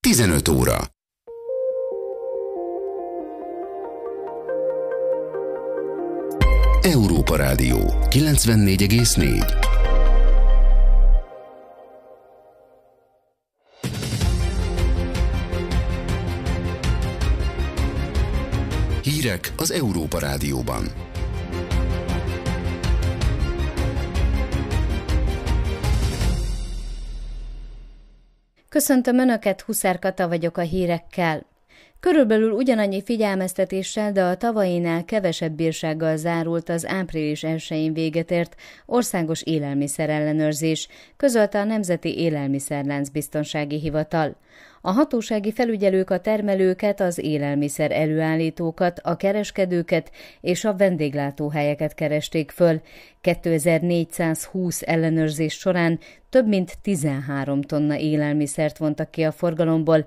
15 óra. Európa Rádió 94,4. Hírek az Európa Rádióban. Köszöntöm Önöket, Huszár Kata vagyok a hírekkel. Körülbelül ugyanannyi figyelmeztetéssel, de a tavainál kevesebb bírsággal zárult az április 1-én véget ért országos élelmiszerellenőrzés, közölte a Nemzeti Élelmiszerlánc Biztonsági Hivatal. A hatósági felügyelők a termelőket, az élelmiszer előállítókat, a kereskedőket és a vendéglátóhelyeket keresték föl. 2420 ellenőrzés során több mint 13 tonna élelmiszert vontak ki a forgalomból,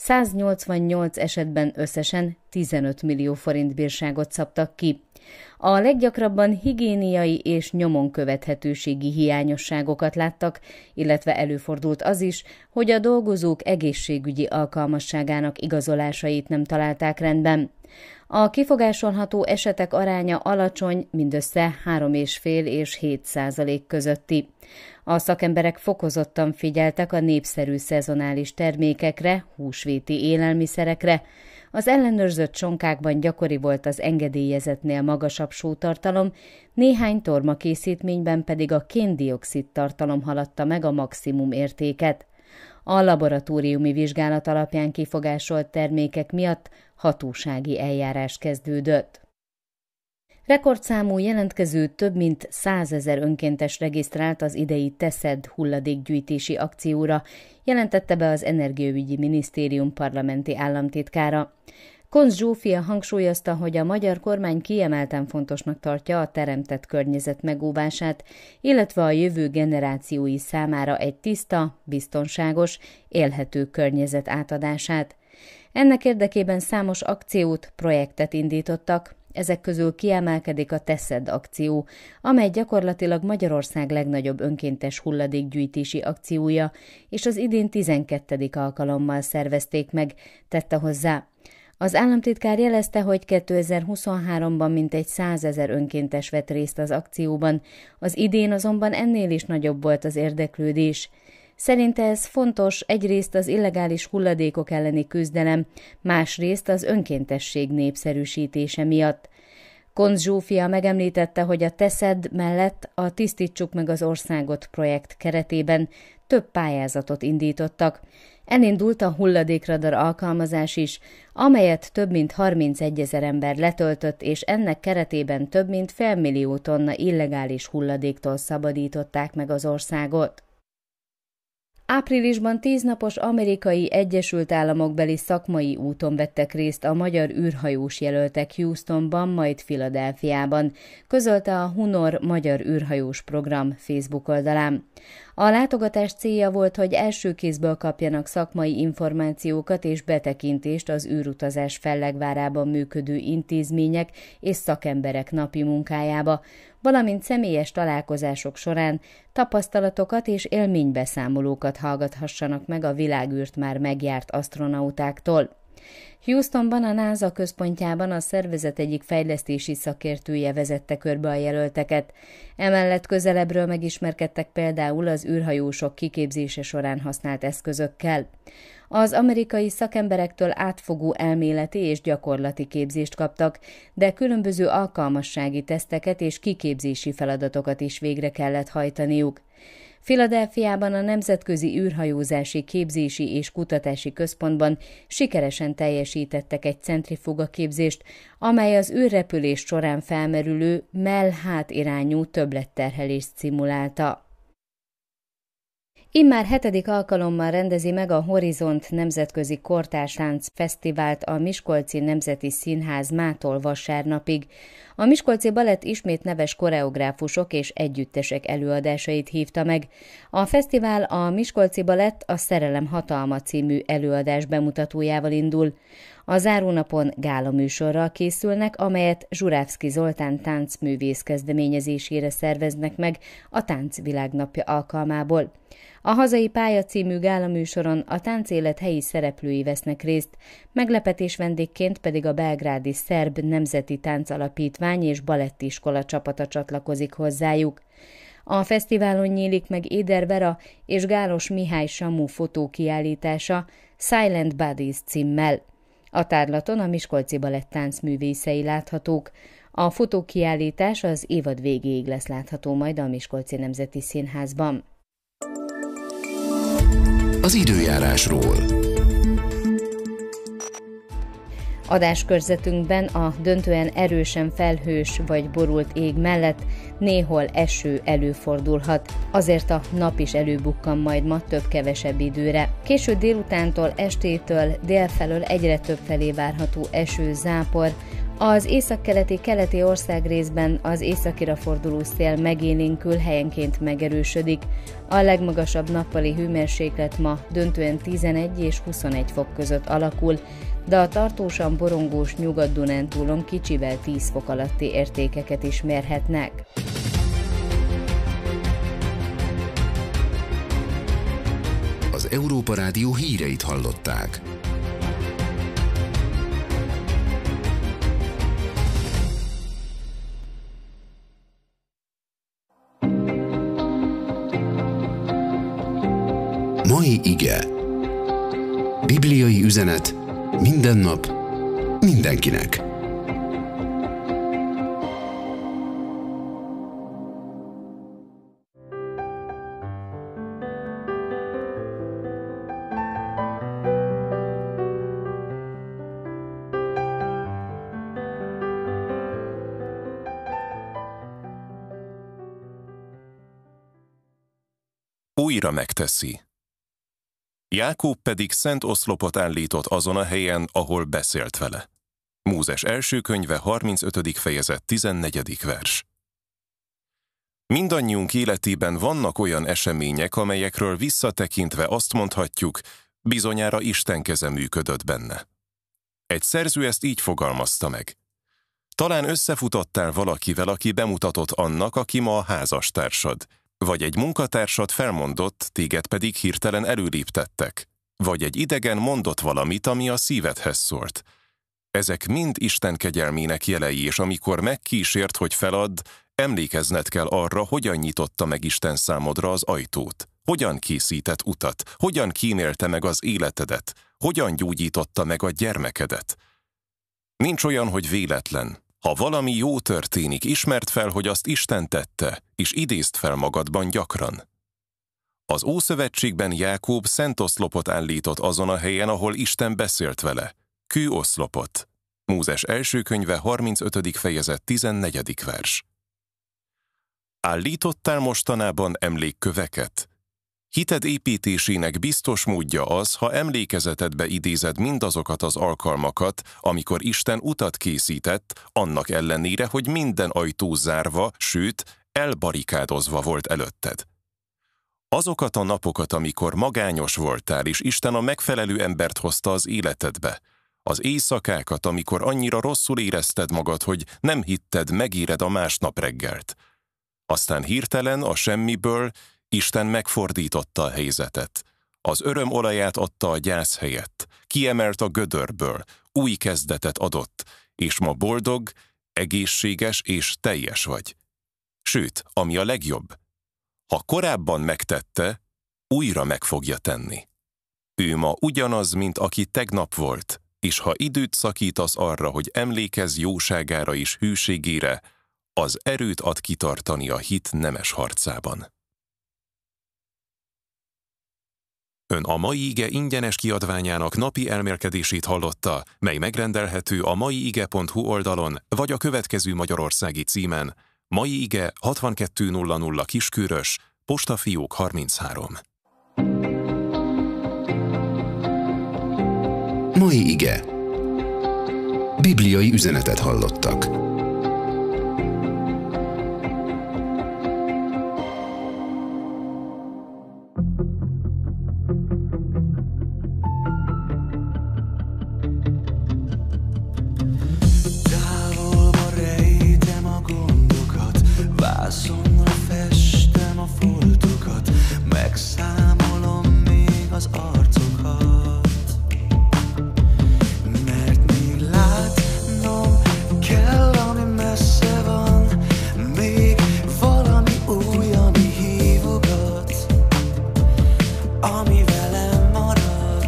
188 esetben összesen 15 millió forint bírságot szabtak ki. A leggyakrabban higiéniai és nyomon követhetőségi hiányosságokat láttak, illetve előfordult az is, hogy a dolgozók egészségügyi alkalmasságának igazolásait nem találták rendben. A kifogásolható esetek aránya alacsony, mindössze 3,5 és 7% közötti. A szakemberek fokozottan figyeltek a népszerű szezonális termékekre, húsvéti élelmiszerekre. Az ellenőrzött sonkákban gyakori volt az engedélyezettnél magasabb sótartalom, néhány tormakészítményben pedig a kén-dioxid tartalom haladta meg a maximum értéket. A laboratóriumi vizsgálat alapján kifogásolt termékek miatt hatósági eljárás kezdődött. Rekordszámú jelentkező több mint 100 000 önkéntes regisztrált az idei Teszed hulladékgyűjtési akcióra, jelentette be az Energiaügyi Minisztérium parlamenti államtitkára. Koncz Zsófia hangsúlyozta, hogy a magyar kormány kiemelten fontosnak tartja a teremtett környezet megóvását, illetve a jövő generációi számára egy tiszta, biztonságos, élhető környezet átadását. Ennek érdekében számos akciót, projektet indítottak, ezek közül kiemelkedik a Teszed akció, amely gyakorlatilag Magyarország legnagyobb önkéntes hulladékgyűjtési akciója, és az idén 12. alkalommal szervezték meg, tette hozzá. Az államtitkár jelezte, hogy 2023-ban mintegy 100 000 önkéntes vett részt az akcióban, az idén azonban ennél is nagyobb volt az érdeklődés. Szerinte ez fontos, egyrészt az illegális hulladékok elleni küzdelem, másrészt az önkéntesség népszerűsítése miatt. Koncz Zsófia megemlítette, hogy a Teszed mellett a Tisztítsuk meg az országot projekt keretében több pályázatot indítottak. Elindult a hulladékradar alkalmazás is, amelyet több mint 31 000 ember letöltött, és ennek keretében több mint 500 000 tonna illegális hulladéktól szabadították meg az országot. Áprilisban 10 napos amerikai Egyesült Államokbeli szakmai úton vettek részt a magyar űrhajós jelöltek Houstonban, majd Philadelphiában, közölte a Hunor Magyar űrhajós program Facebook oldalán. A látogatás célja volt, hogy első kézből kapjanak szakmai információkat és betekintést az űrutazás fellegvárában működő intézmények és szakemberek napi munkájába, valamint személyes találkozások során tapasztalatokat és élménybeszámolókat hallgathassanak meg a világűrt már megjárt asztronautáktól. Houstonban, a NASA központjában a szervezet egyik fejlesztési szakértője vezette körbe a jelölteket. Emellett közelebbről megismerkedtek például az űrhajósok kiképzése során használt eszközökkel. Az amerikai szakemberektől átfogó elméleti és gyakorlati képzést kaptak, de különböző alkalmassági teszteket és kiképzési feladatokat is végre kellett hajtaniuk. Philadelphiában a Nemzetközi űrhajózási képzési és kutatási központban sikeresen teljesítettek egy centrifugaképzést, amely az űrrepülés során felmerülő mell-hát irányú többletterhelést szimulálta. Immár 7. alkalommal rendezi meg a Horizont Nemzetközi Kortárs Tánc Fesztivált a Miskolci Nemzeti Színház mától vasárnapig. A Miskolci Balett ismét neves koreográfusok és együttesek előadásait hívta meg. A fesztivál a Miskolci Balett a Szerelem hatalma című előadás bemutatójával indul. A zárónapon gálaműsorral készülnek, amelyet Zsurávszky Zoltán táncművész kezdeményezésére szerveznek meg a Tánc Világnapja alkalmából. A Hazai Pálya című gálaműsoron a táncélet helyi szereplői vesznek részt, meglepetés vendégként pedig a belgrádi Szerb Nemzeti Táncalapítvány és balettiskola csapata csatlakozik hozzájuk. A fesztiválon nyílik meg Éder Vera és Gálos Mihály Samu fotókiállítása Silent Bodies címmel. A tárlaton a Miskolci Balett táncművészei láthatók. A fotókiállítás az évad végéig lesz látható majd a Miskolci Nemzeti Színházban. Az időjárásról. Adáskörzetünkben a döntően erősen felhős vagy borult ég mellett néhol eső előfordulhat. Azért a nap is előbukkan majd ma több-kevesebb időre. Késő délutántól, estétől délfelől egyre több felé várható eső, zápor. Az északkeleti országrészben az északira forduló szél megélénkül, helyenként megerősödik. A legmagasabb nappali hőmérséklet ma döntően 11 és 21 fok között alakul, de a tartósan borongós Nyugat-Dunántúlon kicsivel 10 fok alatti értékeket is mérhetnek. Az Európa Rádió híreit hallották. Mai ige. Bibliai üzenet minden nap, mindenkinek. Újra megteszi. Jákób pedig szent oszlopot állított azon a helyen, ahol beszélt vele. Mózes első könyve 35. fejezet 14. vers. Mindannyiunk életében vannak olyan események, amelyekről visszatekintve azt mondhatjuk, bizonyára Isten keze működött benne. Egy szerző ezt így fogalmazta meg. Talán összefutottál valakivel, aki bemutatott annak, aki ma a házastársad, vagy egy munkatársad felmondott, téged pedig hirtelen előléptettek, vagy egy idegen mondott valamit, ami a szívedhez szólt. Ezek mind Isten kegyelmének jelei, és amikor megkísért, hogy feladd, emlékezned kell arra, hogyan nyitotta meg Isten számodra az ajtót, hogyan készített utat, hogyan kímélte meg az életedet, hogyan gyógyította meg a gyermekedet. Nincs olyan, hogy véletlen. Ha valami jó történik, ismerd fel, hogy azt Isten tette, és idézd fel magadban gyakran. Az Ószövetségben Jákób szent oszlopot állított azon a helyen, ahol Isten beszélt vele. Kőoszlopot. Mózes első könyve 35. fejezet 14. vers. Állítottál mostanában emlékköveket? Hited építésének biztos módja az, ha emlékezetedbe idézed mindazokat az alkalmakat, amikor Isten utat készített, annak ellenére, hogy minden ajtó zárva, sőt, elbarikádozva volt előtted. Azokat a napokat, amikor magányos voltál, és Isten a megfelelő embert hozta az életedbe, az éjszakákat, amikor annyira rosszul érezted magad, hogy nem hitted, megéred a másnap reggelt. Aztán hirtelen a semmiből Isten megfordította a helyzetet. Az öröm olaját adta a gyász helyett, kiemelt a gödörből, új kezdetet adott, és ma boldog, egészséges és teljes vagy. Sőt, ami a legjobb, ha korábban megtette, újra meg fogja tenni. Ő ma ugyanaz, mint aki tegnap volt, és ha időt szakítasz arra, hogy emlékezz jóságára és hűségére, az erőt ad kitartani a hit nemes harcában. Ön a Mai Ige ingyenes kiadványának napi elmélkedését hallotta, mely megrendelhető a maiige.hu oldalon, vagy a következő magyarországi címen: Mai Ige 6200 Kiskörös, Postafiók 33. Mai ige. Bibliai üzenetet hallottak. Vászonra festem a foltokat, megszámolom még az arcokat, mert még látnom kell, ami messze van, még valami új, ami hívogat, ami velem marad.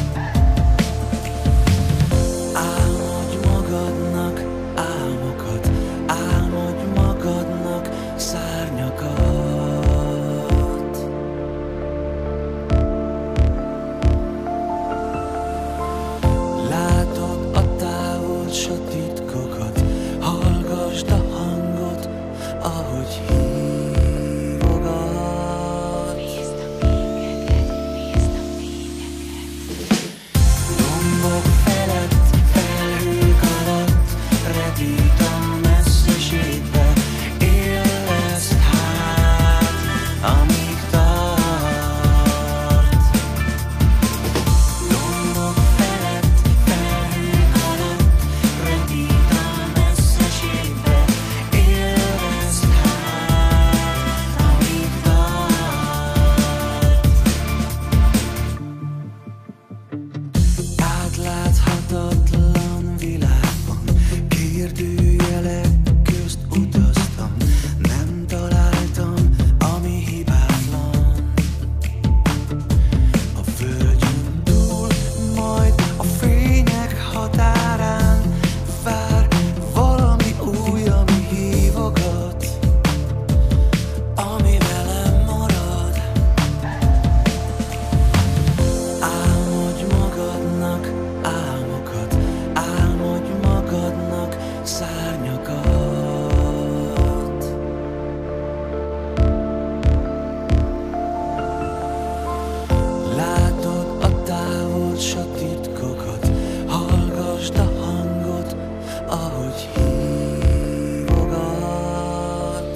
Álmodj magadnak álmokat, álmodj magadnak szárnyakat. Látod a távol s a titkokat, hallgasd a hangot, ahogy hívogat. Dombok felett, felhők alatt, repít a messzeségbe, élvezd hát, amíg tart. Dombok felett, felhők alatt, repít a messzeségbe, élvezd hát, amíg tart. Átláthatatlan világban kérdőjelek közt utaztam, nem találtam, ami hibátlan. A földön túl, majd a fények határán vár valami új, ami hívogat, ami velem marad. Álmodj magadnak álmokat, álmodj magadnak szárnyakat. Látod a távol s a titkokat, hallgasd a hangot, ahogy hívogat.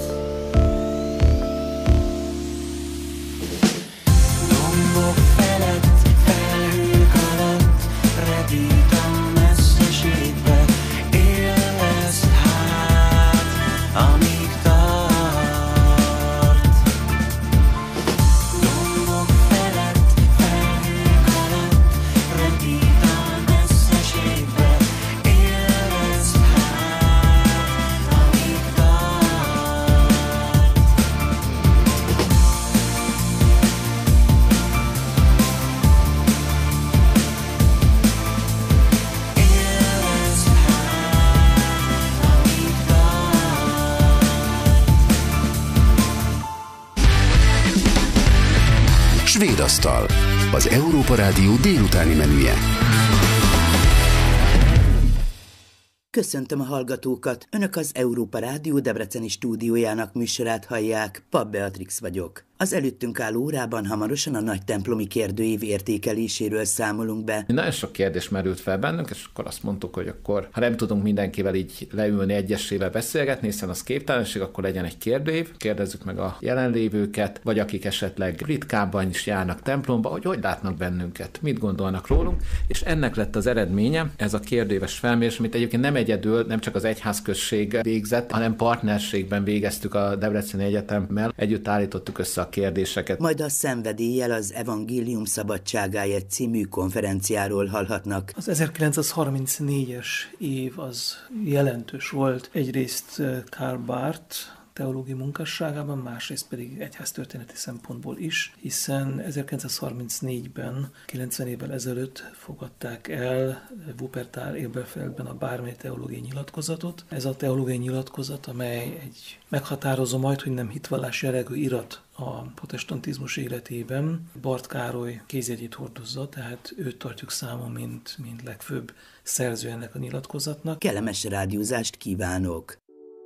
Dombok felett, felhők alatt, repít a messzeségbe, élvezd hát, amíg tart. Dombok felett, felhők alatt, repít a messzeségbe, élvezd hát, amíg tart. Élvezd hát, amíg tart. Svéd asztal, az Európa Rádió délutáni menüje. Köszöntöm a hallgatókat! Önök az Európa Rádió debreceni stúdiójának műsorát hallják, Papp Beatrix vagyok. Az előttünk álló órában hamarosan a nagy templomi kérdőív értékeléséről számolunk be. Nagyon sok kérdés merült fel bennünk, és akkor azt mondtuk, hogy akkor, ha nem tudunk mindenkivel így leülni egyesével beszélgetni, hiszen az képtelenség, akkor legyen egy kérdőív, kérdezzük meg a jelenlévőket, vagy akik esetleg ritkábban is járnak templomba, hogy látnak bennünket, mit gondolnak rólunk, és ennek lett az eredménye, ez a kérdőíves felmérés, amit egyébként nem egyedül, nem csak az egyházközség végzett, hanem partnerségben végeztük a Debreceni Egyetemmel, együtt állítottuk össze a kérdéseket. Majd a Szenvedéllyel az Evangélium szabadságáért című konferenciáról hallhatnak. Az 1934-es év az jelentős volt. Egyrészt Karl Barth teológiai munkásságában, másrészt pedig egyháztörténeti szempontból is, hiszen 1934-ben, 90 évvel ezelőtt fogadták el Wuppertal Elberfeldben a Bármely teológiai nyilatkozatot. Ez a teológiai nyilatkozat, amely egy meghatározó, majd hogy nem hitvallás jellegű irat a protestantizmus életében. Barth Károly kézjegyét hordozza, tehát őt tartjuk számon, mint legfőbb szerző ennek a nyilatkozatnak. Kellemes rádiózást kívánok!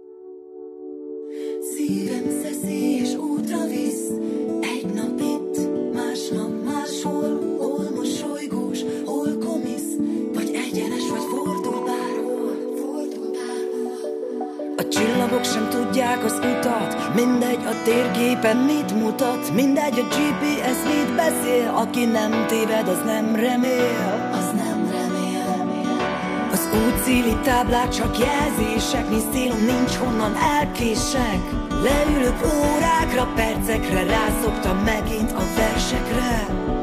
Szívem szeszi és útra visz, egy nap itt, másnap máshol, hol mosolygós, hol komisz, vagy egyenes, vagy fordul bárhol. A csillagok sem tudják az utat, mindegy a térképen mit mutat, mindegy a GPS mit beszél, aki nem téved, az nem remél, az nem remél. Az Útszéli táblák, csak jelzések, nincs célom, nincs honnan elkések. Leülök órákra, percekre, rászoktam megint a versekre.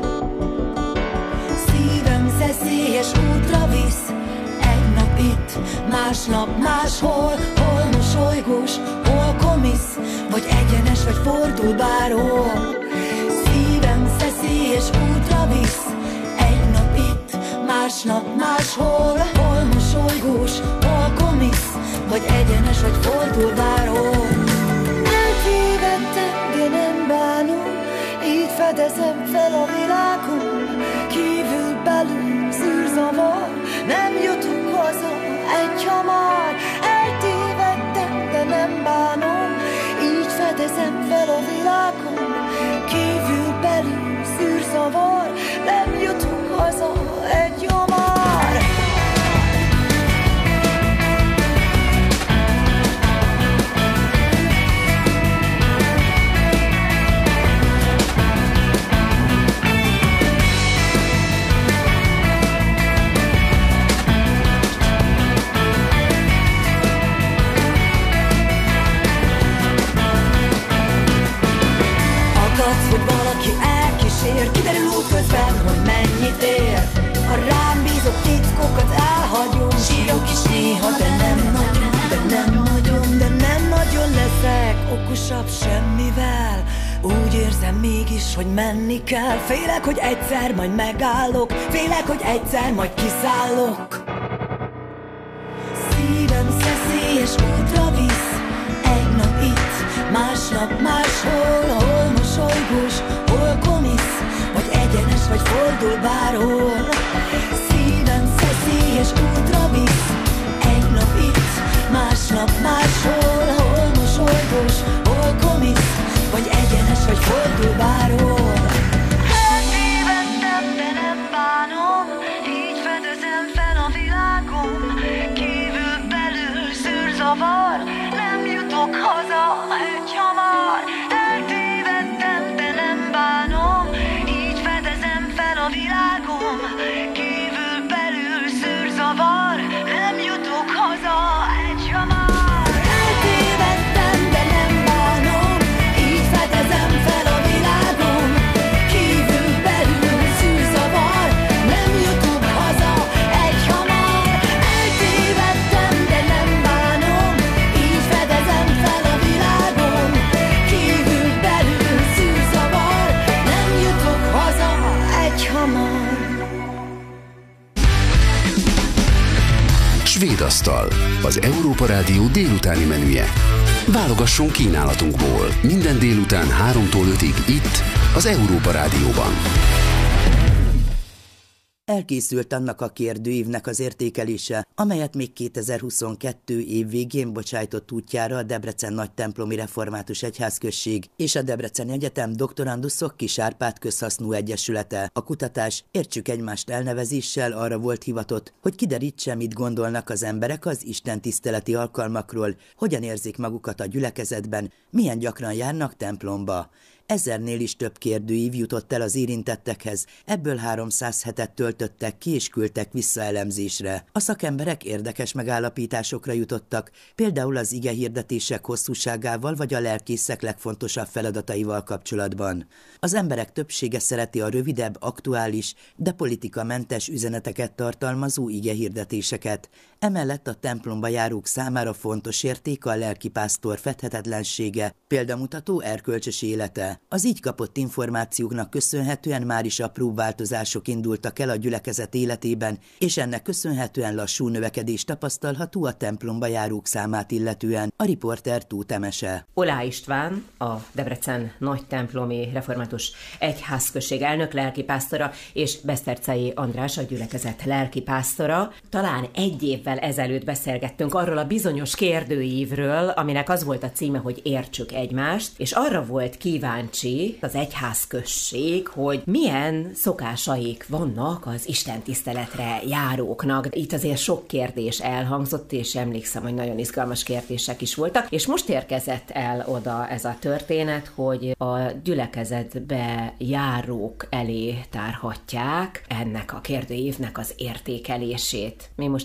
Szívem szeszélyes útra visz, egy nap itt, másnap máshol. Hol mosolygós, hol komisz, vagy egyenes, vagy fordul bárhol. Szívem szeszélyes útra visz, egy nap itt, másnap máshol. Hol mosolygós, hol komisz, vagy egyenes, vagy fordul bárhol. Eltévedtem, de nem bánom, így fedezem fel a világon. Kívül belül zűrzavar, nem jutunk haza egyhamar. Eltévedtem, de nem bánom, így fedezem fel a világon. Kívül belül zűrzavar, nem jutunk haza egyhamar. Hogy valaki elkísér, kiderül útközben, hogy mennyit ér. Ha rám bízott titkokat elhagyom, sírok is néha, de nem nagyon, de nem nagyon leszek okosabb semmivel. Úgy érzem mégis, hogy menni kell. Félek, hogy egyszer majd megállok, félek, hogy egyszer majd kiszállok. Szívem szeszélyes útra visz, egy nap itt, másnap máshol. Hol mosolygós, hol komisz, vagy egyenes, vagy fordul bárhol. Szívem szeszélyes útra visz, egy nap itt, másnap máshol. Hol mosolygós, hol komisz, vagy egyenes, vagy fordul bárhol. Eltévedtem, de nem bánom, így fedezem fel a világon. Kívül belül szűrzavar, nem jutok haza egyhamar. Eltévedtem, de nem bánom, így fedezem fel a világon. Kívül belül szűrzavar, nem jutok haza egyhamar. Eltévedtem, de nem bánom, így fedezem fel a világon. Kívül belül szűrzavar, nem jutok haza egyhamar. Eltévedtem, de nem bánom, így fedezem fel a világon. Kívül belül szűrzavar, nem jutok haza egyhamar. Svéd asztal, az Európa Rádió délutáni menüje. Válogasson kínálatunkból minden délután 3-tól 5-ig itt, az Európa Rádióban. Elkészült annak a kérdőívnek az értékelése, amelyet még 2022 év végén bocsájtott útjára a Debrecen Nagytemplomi Református Egyházközség és a Debreceni Egyetem Doktoranduszok Kis Árpád Közhasznú Egyesülete. A kutatás Értsük egymást elnevezéssel arra volt hivatott, hogy kiderítse, mit gondolnak az emberek az istentiszteleti alkalmakról, hogyan érzik magukat a gyülekezetben, milyen gyakran járnak templomba. 1000-nél is több kérdőív jutott el az érintettekhez, ebből 300 hetet töltöttek ki és küldtek vissza elemzésre. A szakemberek érdekes megállapításokra jutottak, például az igehirdetések hosszúságával vagy a lelkészek legfontosabb feladataival kapcsolatban. Az emberek többsége szereti a rövidebb, aktuális, de politikamentes üzeneteket tartalmazó igehirdetéseket. Emellett a templomba járók számára fontos érték a lelkipásztor fedhetetlensége, példamutató erkölcsös élete. Az így kapott információknak köszönhetően már is apró változások indultak el a gyülekezet életében, és ennek köszönhetően lassú növekedés tapasztalható a templomba járók számát illetően. A riporter Tóth Emese. Olá István, a Debrecen Nagytemplomi Református Egyházközség elnök lelkipásztora, és Beszterczei András, a gyülekezet lelkipásztora. Talán egy évvel ezelőtt beszélgettünk arról a bizonyos kérdőívről, aminek az volt a címe, hogy Értsük egymást, és arra volt kíváncsi az egyházközség, hogy milyen szokásaik vannak az istentiszteletre járóknak. Itt azért sok kérdés elhangzott, és emlékszem, hogy nagyon izgalmas kérdések is voltak, és most érkezett el oda ez a történet, hogy a gyülekezetbe járók elé tárhatják ennek a kérdőívnek az értékelését. Mi most erről fogunk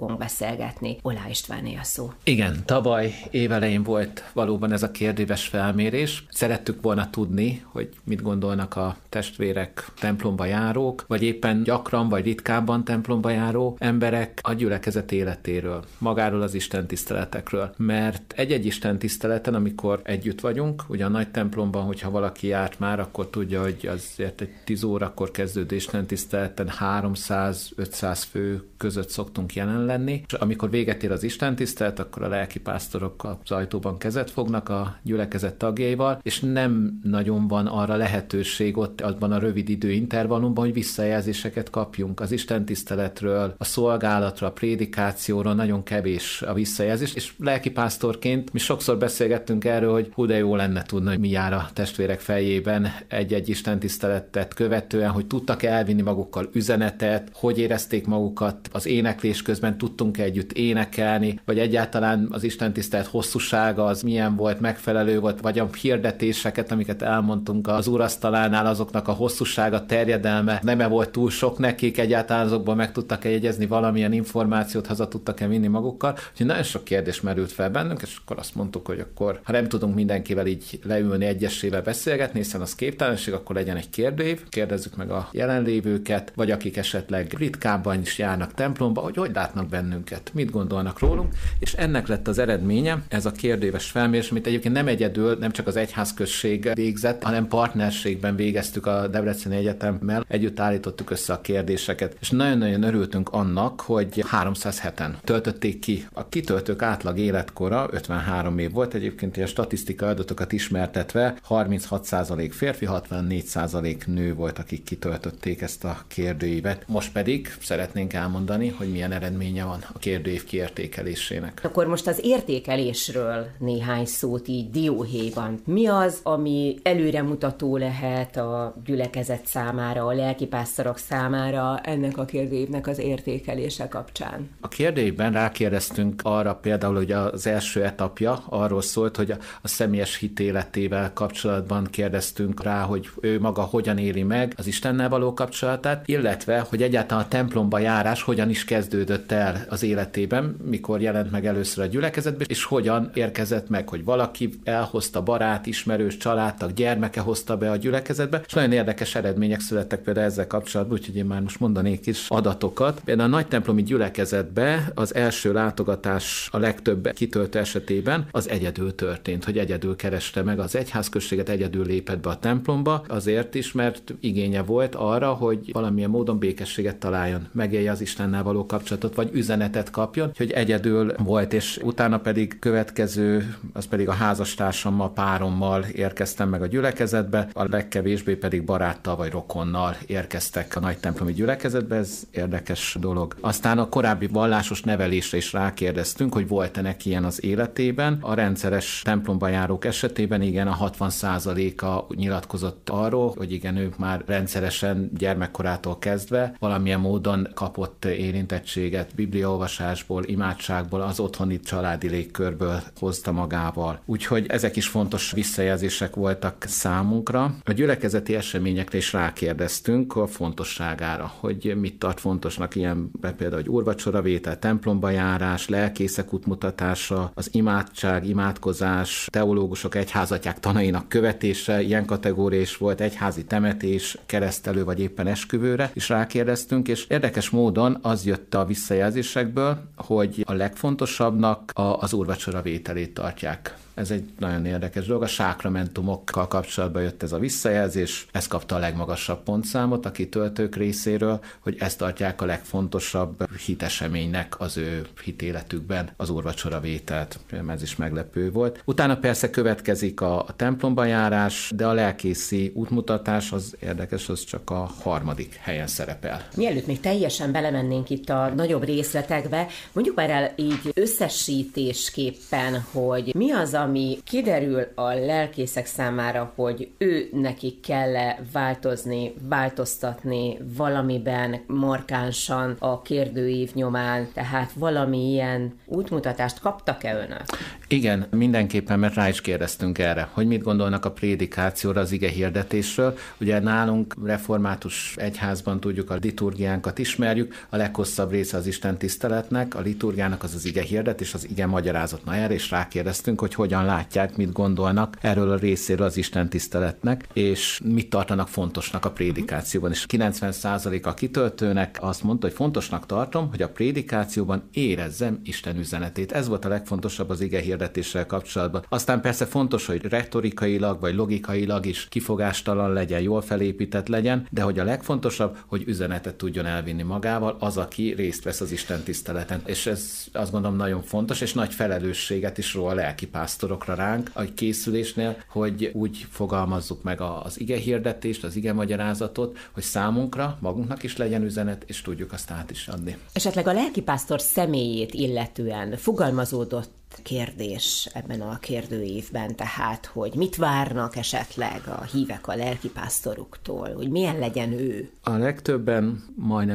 fogunk beszélgetni. Oláh Istváné a szó. Igen, tavaly évelején volt valóban ez a kérdéves felmérés. Szerettük volna tudni, hogy mit gondolnak a testvérek, templomba járók, vagy éppen gyakran vagy ritkábban templomba járó emberek a gyülekezet életéről, magáról az istentiszteletekről. Mert egy-egy istentiszteleten, amikor együtt vagyunk, ugye a nagy templomban, hogyha valaki járt már, akkor tudja, hogy azért egy 10 órakor kezdődő istentiszteleten 300-500 fő között szoktunk jelen lenni, és amikor véget ér az istentisztelet, akkor a lelkipásztorok az ajtóban kezet fognak a gyülekezet tagjaival, és nem nagyon van arra lehetőség ott abban a rövid időintervallumban, hogy visszajelzéseket kapjunk az istentiszteletről, a szolgálatra, a prédikációról, nagyon kevés a visszajelzés, és lelkipásztorként mi sokszor beszélgettünk erről, hogy hú, de jó lenne tudni, hogy mi jár a testvérek fejében egy-egy istentiszteletet követően, hogy tudtak elvinni magukkal üzenetet, hogy érezték magukat az éneklés közben, tudtunk együtt énekelni, vagy egyáltalán az istentisztelet hosszúsága az milyen volt, megfelelő volt, vagy a hirdetéseket, amiket elmondtunk az úrasztalánál, azoknak a hosszúsága, terjedelme nem volt túl sok nekik, egyáltalán azokból meg tudtak jegyezni valamilyen információt, haza tudtak-e vinni magukkal. Úgyhogy nagyon sok kérdés merült fel bennünk, és akkor azt mondtuk, hogy akkor, ha nem tudunk mindenkivel így leülni egyesével beszélgetni, hiszen az képtelenség, akkor legyen egy kérdőív, kérdezzük meg a jelenlévőket, vagy akik esetleg ritkábban is járnak templomba, hogy látnak bennünket, mit gondolnak rólunk, és ennek lett az eredménye, ez a kérdéves felmérés, amit egyébként nem egyedül, nem csak az egyházközség végzett, hanem partnerségben végeztük a Debreceni Egyetemmel, együtt állítottuk össze a kérdéseket, és nagyon-nagyon örültünk annak, hogy 307-en töltötték ki. A kitöltők átlag életkora 53 év volt, egyébként ilyen statisztikai adatokat ismertetve 36% férfi, 64% nő volt, akik kitöltötték ezt a kérdőívet. Most pedig szeretnénk elmondani, hogy milyen eredménye van a kérdőív kiértékelésének. Akkor most az értékelésről néhány szót így dióhéjban. Mi az, ami előremutató lehet a gyülekezet számára, a lelkipásztorok számára ennek a kérdőívnek az értékelése kapcsán? A kérdőívben rákérdeztünk arra például, hogy az első etapja arról szólt, hogy a személyes hitéletével kapcsolatban kérdeztünk rá, hogy ő maga hogyan éli meg az Istennel való kapcsolatát, illetve, hogy egyáltalán a templomba járás hogyan is kezdődött el az életében, mikor jelent meg először a gyülekezetben, és hogyan érkezett meg, hogy valaki elhozta, barát, ismerős, családtag, gyermeke hozta be a gyülekezetbe, és nagyon érdekes eredmények születtek például ezzel kapcsolatban, úgyhogy én már most mondanék is adatokat. Például a nagytemplomi gyülekezetbe az első látogatás a legtöbb kitöltő esetében az egyedül történt, hogy egyedül kereste meg az egyházközséget, egyedül lépett be a templomba, azért is, mert igénye volt arra, hogy valamilyen módon békességet találjon, megélje az Istennel való kapcsolatot, vagy üzenetet kapjon, hogy egyedül volt, és utána pedig következő, az pedig a házastársammal, párommal érkeztem meg a gyülekezetbe, a legkevésbé pedig baráttal vagy rokonnal érkeztek a nagytemplomi gyülekezetbe, ez érdekes dolog. Aztán a korábbi vallásos nevelésre is rákérdeztünk, hogy volt-e neki ilyen az életében. A rendszeres templomba járók esetében igen, a 60%-a nyilatkozott arról, hogy igen, ők már rendszeresen gyermekkorától kezdve valamilyen módon kapott érintettséget bibliaolvasásból, imádságból, az otthoni családi légkörből hozta magával. Úgyhogy ezek is fontos visszajelzések voltak számunkra. A gyülekezeti eseményekre is rákérdeztünk a fontosságára, hogy mit tart fontosnak, ilyen például, hogy úrvacsoravétel, templomba járás, lelkészek útmutatása, az imádság, imádkozás, teológusok egyházatják tanainak követése, ilyen kategória is volt, egyházi temetés, keresztelő vagy éppen esküvőre is rákérdeztünk, és érdekes módon az jött a visszajelzésekből, hogy a legfontosabbnak az úrvacsoravételét tartják. Ez egy nagyon érdekes dolog. A sákramentumokkal kapcsolatban jött ez a visszajelzés, ez kapta a legmagasabb pontszámot a kitöltők részéről, hogy ezt tartják a legfontosabb hiteseménynek az ő hitéletükben, az úrvacsoravételt. Ez is meglepő volt. Utána persze következik a templomba járás, de a lelkészi útmutatás az érdekes, az csak a 3. helyen szerepel. Mielőtt még teljesen belemennénk itt a nagyobb részletekbe, mondjuk már el így összesítésképpen, hogy mi az, ami kiderül a lelkészek számára, hogy ő nekik kell változni, változtatni valamiben markánsan a kérdőív nyomán, tehát valamilyen útmutatást kaptak-e önök? Igen, mindenképpen, mert rá is kérdeztünk erre, hogy mit gondolnak a prédikációra, az ige hirdetésről. Ugye nálunk református egyházban tudjuk, a liturgiánkat ismerjük, a leghosszabb része az Isten tiszteletnek, a liturgiának az ige hirdetés, az ige magyarázat. Na erre is rákérdeztünk, hogy hogyan látják, mit gondolnak erről a részéről az Isten tiszteletnek, és mit tartanak fontosnak a prédikációban. És 90% a kitöltőnek azt mondta, hogy fontosnak tartom, hogy a prédikációban érezzem Isten üzenetét. Ez volt a legfontosabb az ige hirdetéssel kapcsolatban. Aztán persze fontos, hogy retorikailag vagy logikailag is kifogástalan legyen, jól felépített legyen, de hogy a legfontosabb, hogy üzenetet tudjon elvinni magával az, aki részt vesz az Isten tiszteleten. És ez azt gondolom nagyon fontos, és nagy felelősséget is ró a lelkipásztorokra ránk a készülésnél, hogy úgy fogalmazzuk meg az ige hirdetést, az ige magyarázatot, hogy számunkra, magunknak is legyen üzenet, és tudjuk azt át is adni. Esetleg a lelkipásztor személyét illetően fogalmazódott kérdés ebben a kérdőívben, tehát, hogy mit várnak esetleg a hívek a lelkipásztoruktól, hogy milyen legyen ő? A legtöbben, majdnem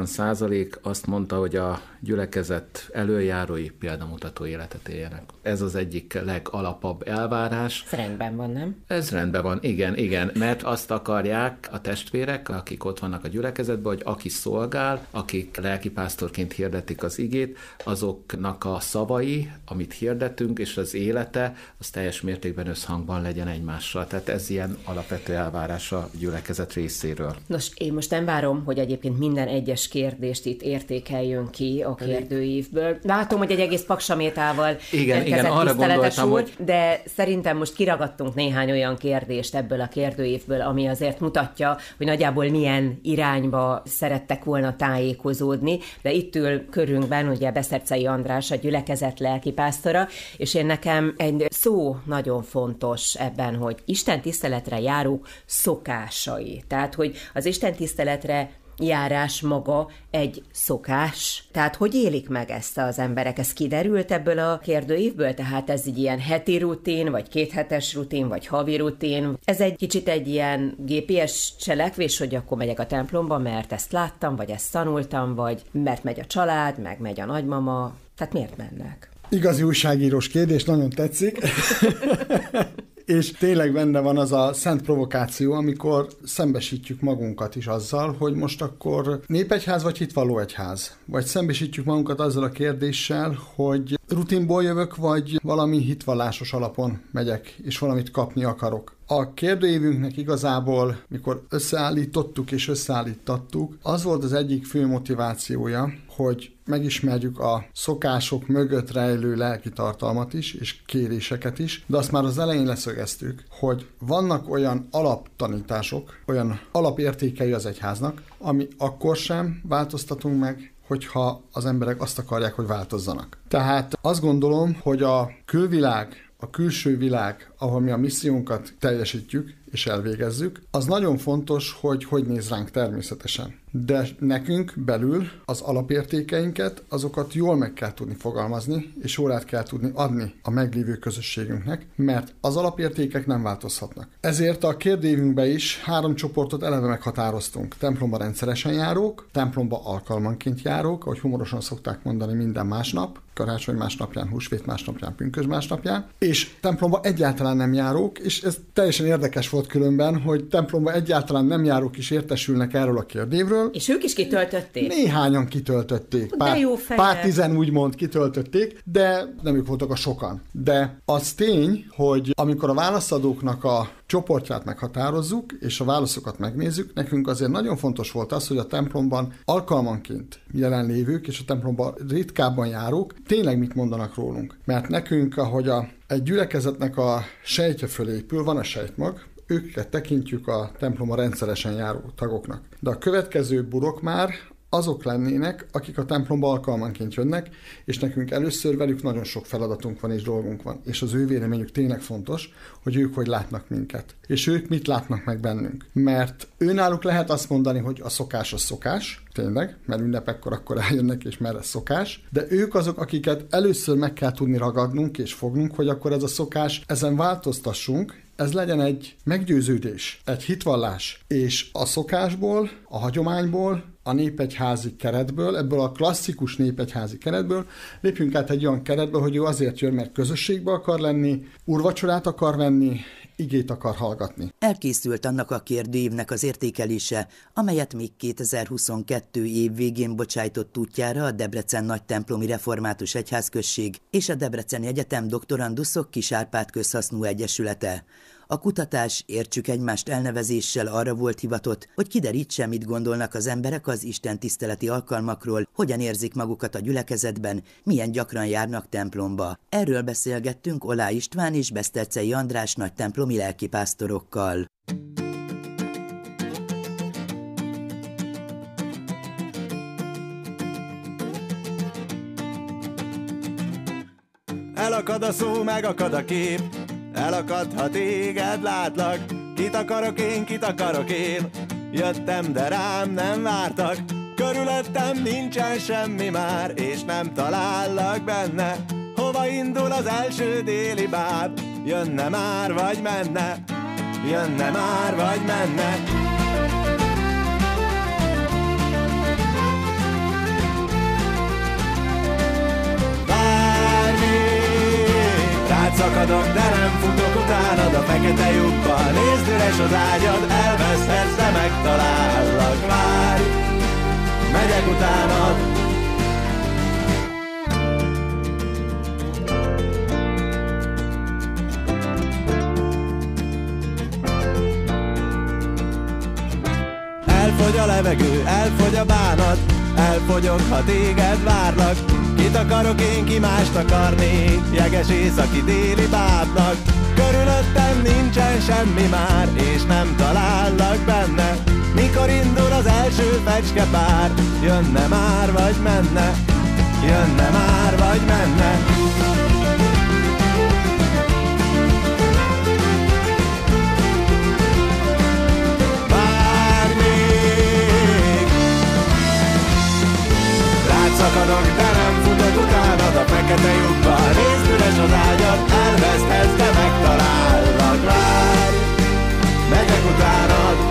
80% azt mondta, hogy a gyülekezet előjárói példamutató életet éljenek. Ez az egyik legalapabb elvárás. Ez rendben van, nem? Ez rendben van, igen, mert azt akarják a testvérek, akik ott vannak a gyülekezetben, hogy aki szolgál, akik lelkipásztorként hirdetik az igét, azoknak a szavai, amit hirdetünk, és az élete, az teljes mértékben összhangban legyen egymással. Tehát ez ilyen alapvető elvárás a gyülekezet részéről. Nos, én most nem várom, hogy egyébként minden egyes kérdést itt értékeljön ki a kérdőívből. Látom, hogy egy egész paksamétával igen, arra gondoltam, úr, de szerintem most kiragadtunk néhány olyan kérdést ebből a kérdőívből, ami azért mutatja, hogy nagyjából milyen irányba szerettek volna tájékozódni, de itt ül körünkben ugye Beszterczei András, a gyülekezet lelkipásztora, és én nekem egy szó nagyon fontos ebben, hogy Isten tiszteletre járók szokásai. Tehát, hogy az Isten tiszteletre járás maga egy szokás. Tehát hogy élik meg ezt az emberek? Ez kiderült ebből a kérdőívből? Tehát ez egy ilyen heti rutin, vagy 2 hetes rutin, vagy havi rutin. Ez egy kicsit egy ilyen GPS cselekvés, hogy akkor megyek a templomba, mert ezt láttam, vagy ezt tanultam, vagy mert megy a család, meg megy a nagymama. Tehát miért mennek? Igazi újságírós kérdés, nagyon tetszik. És tényleg benne van az a szent provokáció, amikor szembesítjük magunkat is azzal, hogy most akkor népegyház vagy hitvalló egyház. Vagy szembesítjük magunkat azzal a kérdéssel, hogy rutinból jövök, vagy valami hitvallásos alapon megyek, és valamit kapni akarok. A kérdőívünknek igazából, mikor összeállítottuk és összeállítattuk, az volt az egyik fő motivációja, hogy megismerjük a szokások mögött rejlő lelki tartalmat is, és kéréseket is, de azt már az elején leszögeztük, hogy vannak olyan alaptanítások, olyan alapértékei az egyháznak, ami akkor sem változtatunk meg, hogyha az emberek azt akarják, hogy változzanak. Tehát azt gondolom, hogy a külvilág, a külső világ, ahol mi a missziónkat teljesítjük és elvégezzük, az nagyon fontos, hogy néz ránk természetesen. De nekünk belül az alapértékeinket, azokat jól meg kell tudni fogalmazni, és jól át kell tudni adni a meglévő közösségünknek, mert az alapértékek nem változhatnak. Ezért a kérdőívünkben is 3 csoportot eleve meghatároztunk. Templomba rendszeresen járók, templomba alkalmanként járók, ahogy humorosan szokták mondani, minden másnap, karácsony másnapján, húsvét másnapján, pünkösd másnapján, és templomba egyáltalán nem járók, és ez teljesen érdekes volt különben, hogy templomba egyáltalán nem járók is értesülnek erről a kérdévről. És ők is kitöltötték? Néhányan kitöltötték. Pár 10 úgymond kitöltötték, de nem ők voltak a sokan. De az tény, hogy amikor a válaszadóknak a csoportját meghatározzuk, és a válaszokat megnézzük, nekünk azért nagyon fontos volt az, hogy a templomban alkalmanként jelenlévők és a templomban ritkábban járók tényleg mit mondanak rólunk. Mert nekünk, ahogy egy gyülekezetnek a sejtje fölé épül, van a sejtmag, őket tekintjük a templomba rendszeresen járó tagoknak. De a következő burok már azok lennének, akik a templomba alkalmanként jönnek, és nekünk először velük nagyon sok feladatunk van és dolgunk van. És az ő véleményük tényleg fontos, hogy ők hogy látnak minket. És ők mit látnak meg bennünk. Mert őnáluk lehet azt mondani, hogy a szokás az szokás, tényleg, mert ünnepekkor akkor eljönnek, és mert ez szokás, de ők azok, akiket először meg kell tudni ragadnunk és fognunk, hogy akkor ez a szokás, ezen változtassunk, ez legyen egy meggyőződés, egy hitvallás, és a szokásból, a hagyományból, a népegyházi keretből, ebből a klasszikus népegyházi keretből lépjünk át egy olyan keretbe, hogy ő azért jön, mert közösségbe akar lenni, úrvacsorát akar venni, igét akar hallgatni. Elkészült annak a kérdőívnek az értékelése, amelyet még 2022 év végén bocsájtott útjára a Debrecen Nagytemplomi Református Egyházközség és a Debreceni Egyetem Doktoranduszok Kis-Árpád Közhasznú Egyesülete. A kutatás Értsük egymást elnevezéssel arra volt hivatott, hogy kiderítse, mit gondolnak az emberek az istentiszteleti alkalmakról, hogyan érzik magukat a gyülekezetben, milyen gyakran járnak templomba. Erről beszélgettünk Olá István és Beszterczei András nagytemplomi lelkipásztorokkal. Elakad a szó, megakad a kép, elakad, ha téged látlak. Kit akarok én, jöttem, de rám nem vártak. Körülöttem nincsen semmi már, és nem talállak benne. Hova indul az első déli báb? Jönne már, vagy menne? Jönne már, vagy menne? Szakadok, de nem futok utánad a fekete lyukba. Nézd, üres az ágyad, elveszhetsz, de megtalállak. Várj, megyek utánad. Elfogy a levegő, elfogy a bánat, elfogyok, ha téged várlak. Kit akarok én, ki mást akarnék, jeges északi déli bábnak. Körülöttem nincsen semmi már, és nem talállak benne. Mikor indul az első fecskepár? Jönne már, vagy menne? Jönne már, vagy menne? Szakadok, de nem futok utánad a fekete lyukba. Nézd, üres az ágyad, elveszthetsz, de megtalállak. Várj, megyek utánad.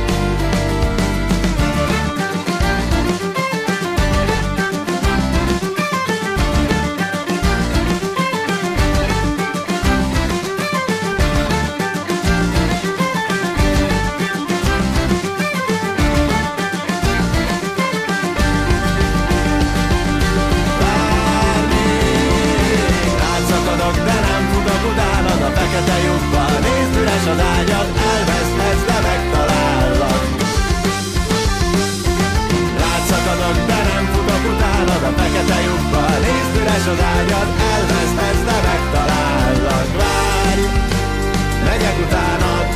Fekete lyukba, nézd, üres az ágyad, elveszthetsz, de megtalállak. Rád szakadok, de nem futok utánad a fekete lyukba. Nézd, üres az ágyad, elveszthetsz, de megtalállak. Várj, megyek utánad.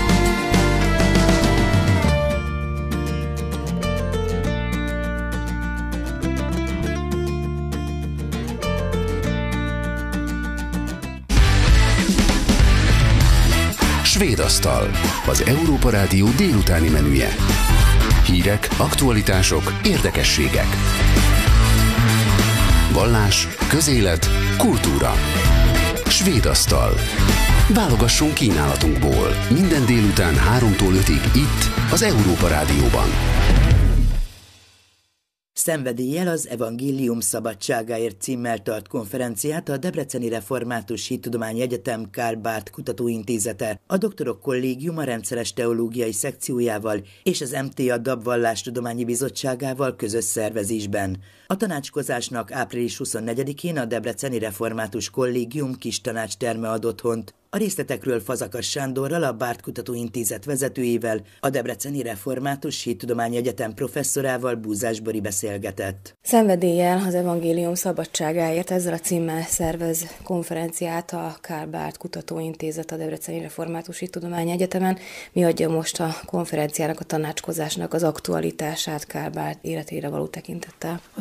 Svédasztal, az Európa Rádió délutáni menüje. Hírek, aktualitások, érdekességek. Vallás, közélet, kultúra. Svédasztal. Válogassunk kínálatunkból. Minden délután 3-tól 5-ig itt, az Európa Rádióban. Szenvedéllyel az Evangélium szabadságáért címmel tart konferenciát a Debreceni Református Hittudományi Egyetem Karl Barth Kutatóintézete, a Doktorok Kollégiuma rendszeres teológiai szekciójával és az MTA DAB Vallástudományi Bizottságával közös szervezésben. A tanácskozásnak április 24-én a Debreceni Református Kollégium kis tanácsterme ad otthont. A részletekről Fazakas Sándorral, a Bárd Kutatóintézet vezetőjével, a Debreceni Református Hittudományi Egyetem professzorával Búzás Bori beszélgetett. Szenvedéllyel az evangélium szabadságáért ezzel a címmel szervez konferenciát a Karl Barth Kutatóintézet a Debreceni Református Hittudományi Egyetemen. Mi adja most a konferenciának, a tanácskozásnak az aktualitását Karl Barth életére való tekintettel? Az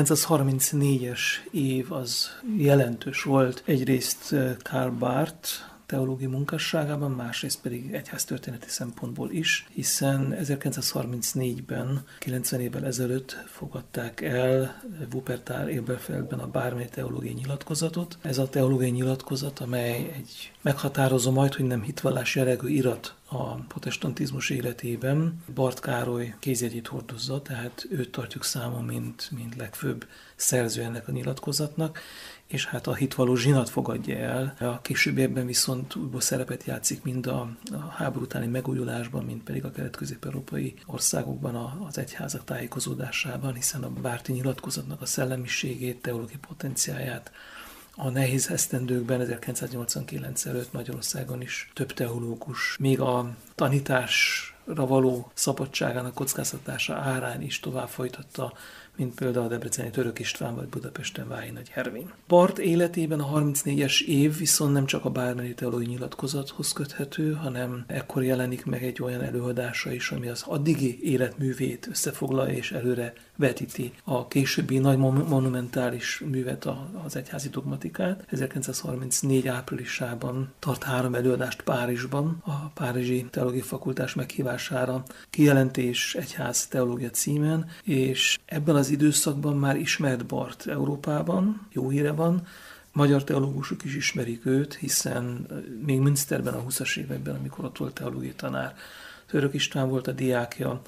1934-es év az jelentős volt. Egyrészt Karl Barth teológiai munkásságában, másrészt pedig egyháztörténeti szempontból is, hiszen 1934-ben, 90 évvel ezelőtt fogadták el Wuppertal-Elberfeldben a bármely teológiai nyilatkozatot. Ez a teológiai nyilatkozat, amely egy meghatározó, majd hogy nem hitvallás jellegű irat a protestantizmus életében, Barth Károly kézjegyét hordozza, tehát őt tartjuk számon, mint legfőbb szerző ennek a nyilatkozatnak, és hát a hitvalló zsinat fogadja el. A későbbiekben viszont újból szerepet játszik mind a háború utáni megújulásban, mind pedig a kelet-közép-európai országokban az egyházak tájékozódásában, hiszen a Barthi nyilatkozatnak a szellemiségét, teológiai potenciáját a nehéz esztendőkben, 1989 előtt Magyarországon is több teológus, még a tanításra való szabadságának kockáztatása árán is tovább folytatta, mint például a debreceni Török István vagy Budapesten Vályi Nagy Hervin. Barth életében a 34-es év viszont nem csak a bármely teológiai nyilatkozathoz köthető, hanem ekkor jelenik meg egy olyan előadása is, ami az addigi életművét összefoglalja és előre vetíti a későbbi nagy monumentális művet, az egyházi dogmatikát. 1934 áprilisában tart 3 előadást Párizsban, a Párizsi Teológiai Fakultás meghívására, Kijelentés egyház teológia címen, és ebben az időszakban már ismert Barth Európában, jó híre van, magyar teológusok is ismerik őt, hiszen még Münsterben a 20-as években, amikor ott volt teológiai tanár, Török István volt a diákja,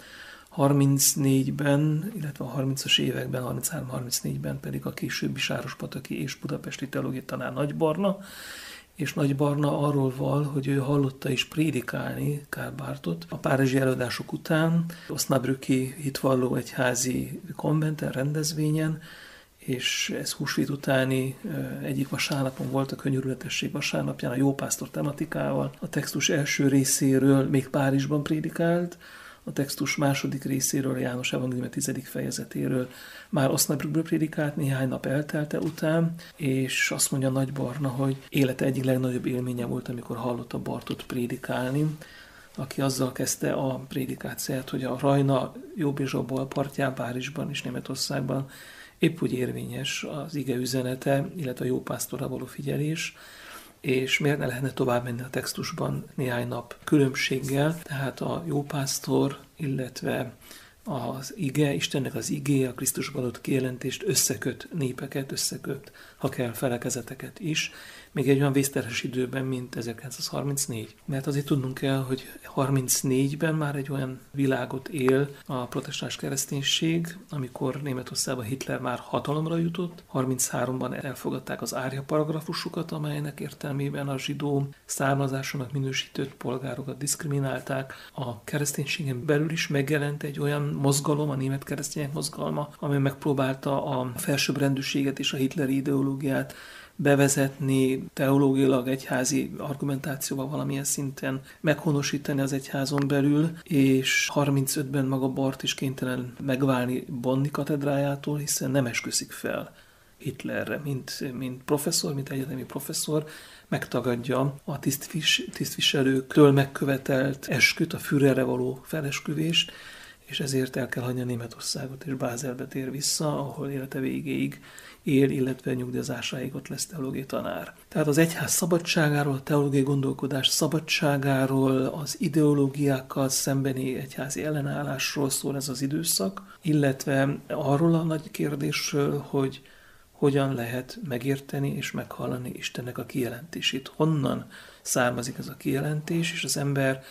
34-ben, illetve a 30-as években, 33-34-ben pedig a későbbi sárospataki és budapesti teológiai tanár Nagy Barna, és Nagy Barna arról val, hogy ő hallotta is prédikálni Karl Barthot a párizsi előadások után, Osnabrücki hitvalló egyházi konventen, rendezvényen, és ez húsvét utáni egyik vasárnapon volt, a könyörületesség vasárnapján, a jópásztor tematikával. A textus első részéről még Párizsban prédikált, a textus második részéről, a János Evangélium 10. fejezetéről már Osnabrückből prédikált néhány nap eltelte után, és azt mondja Nagy Barna, hogy élete egyik legnagyobb élménye volt, amikor hallotta Barthot prédikálni, aki azzal kezdte a prédikációját, hogy a Rajna jobb és a bal partján, Párizsban és Németországban épp úgy érvényes az ige üzenete, illetve a jópásztorra való figyelés, és miért ne lehetne tovább menni a textusban néhány nap különbséggel, tehát a jópásztor, illetve az ige, Istennek az igéje, a Krisztusban adott kijelentést összeköt népeket, összeköt, ha kell, felekezeteket is, még egy olyan vészterhes időben, mint 1934. Mert azért tudnunk kell, hogy 34-ben már egy olyan világot él a protestáns kereszténység, amikor Németországban Hitler már hatalomra jutott. 33-ban elfogadták az árja paragrafusokat, amelynek értelmében a zsidó származásonak minősített polgárokat diszkriminálták. A kereszténységen belül is megjelent egy olyan mozgalom, a német keresztények mozgalma, amely megpróbálta a felsőbbrendűséget és a hitleri ideológiát bevezetni, teológiailag egyházi argumentációval valamilyen szinten meghonosítani az egyházon belül, és 35-ben maga Barth is kénytelen megválni Bonni katedrájától, hiszen nem esküszik fel Hitlerre, mint professzor, mint egyetemi professzor, megtagadja a tisztviselőktől megkövetelt esküt, a Führerre való felesküvést, és ezért el kell hagyni a Németországot, és Bázelbe tér vissza, ahol élete végéig él, illetve nyugdíjazásáig ott lesz teológiai tanár. Tehát az egyház szabadságáról, a teológiai gondolkodás szabadságáról, az ideológiákkal szembeni egyházi ellenállásról szól ez az időszak, illetve arról a nagy kérdésről, hogy hogyan lehet megérteni és meghallani Istennek a kijelentését. Honnan származik ez a kijelentés, és az ember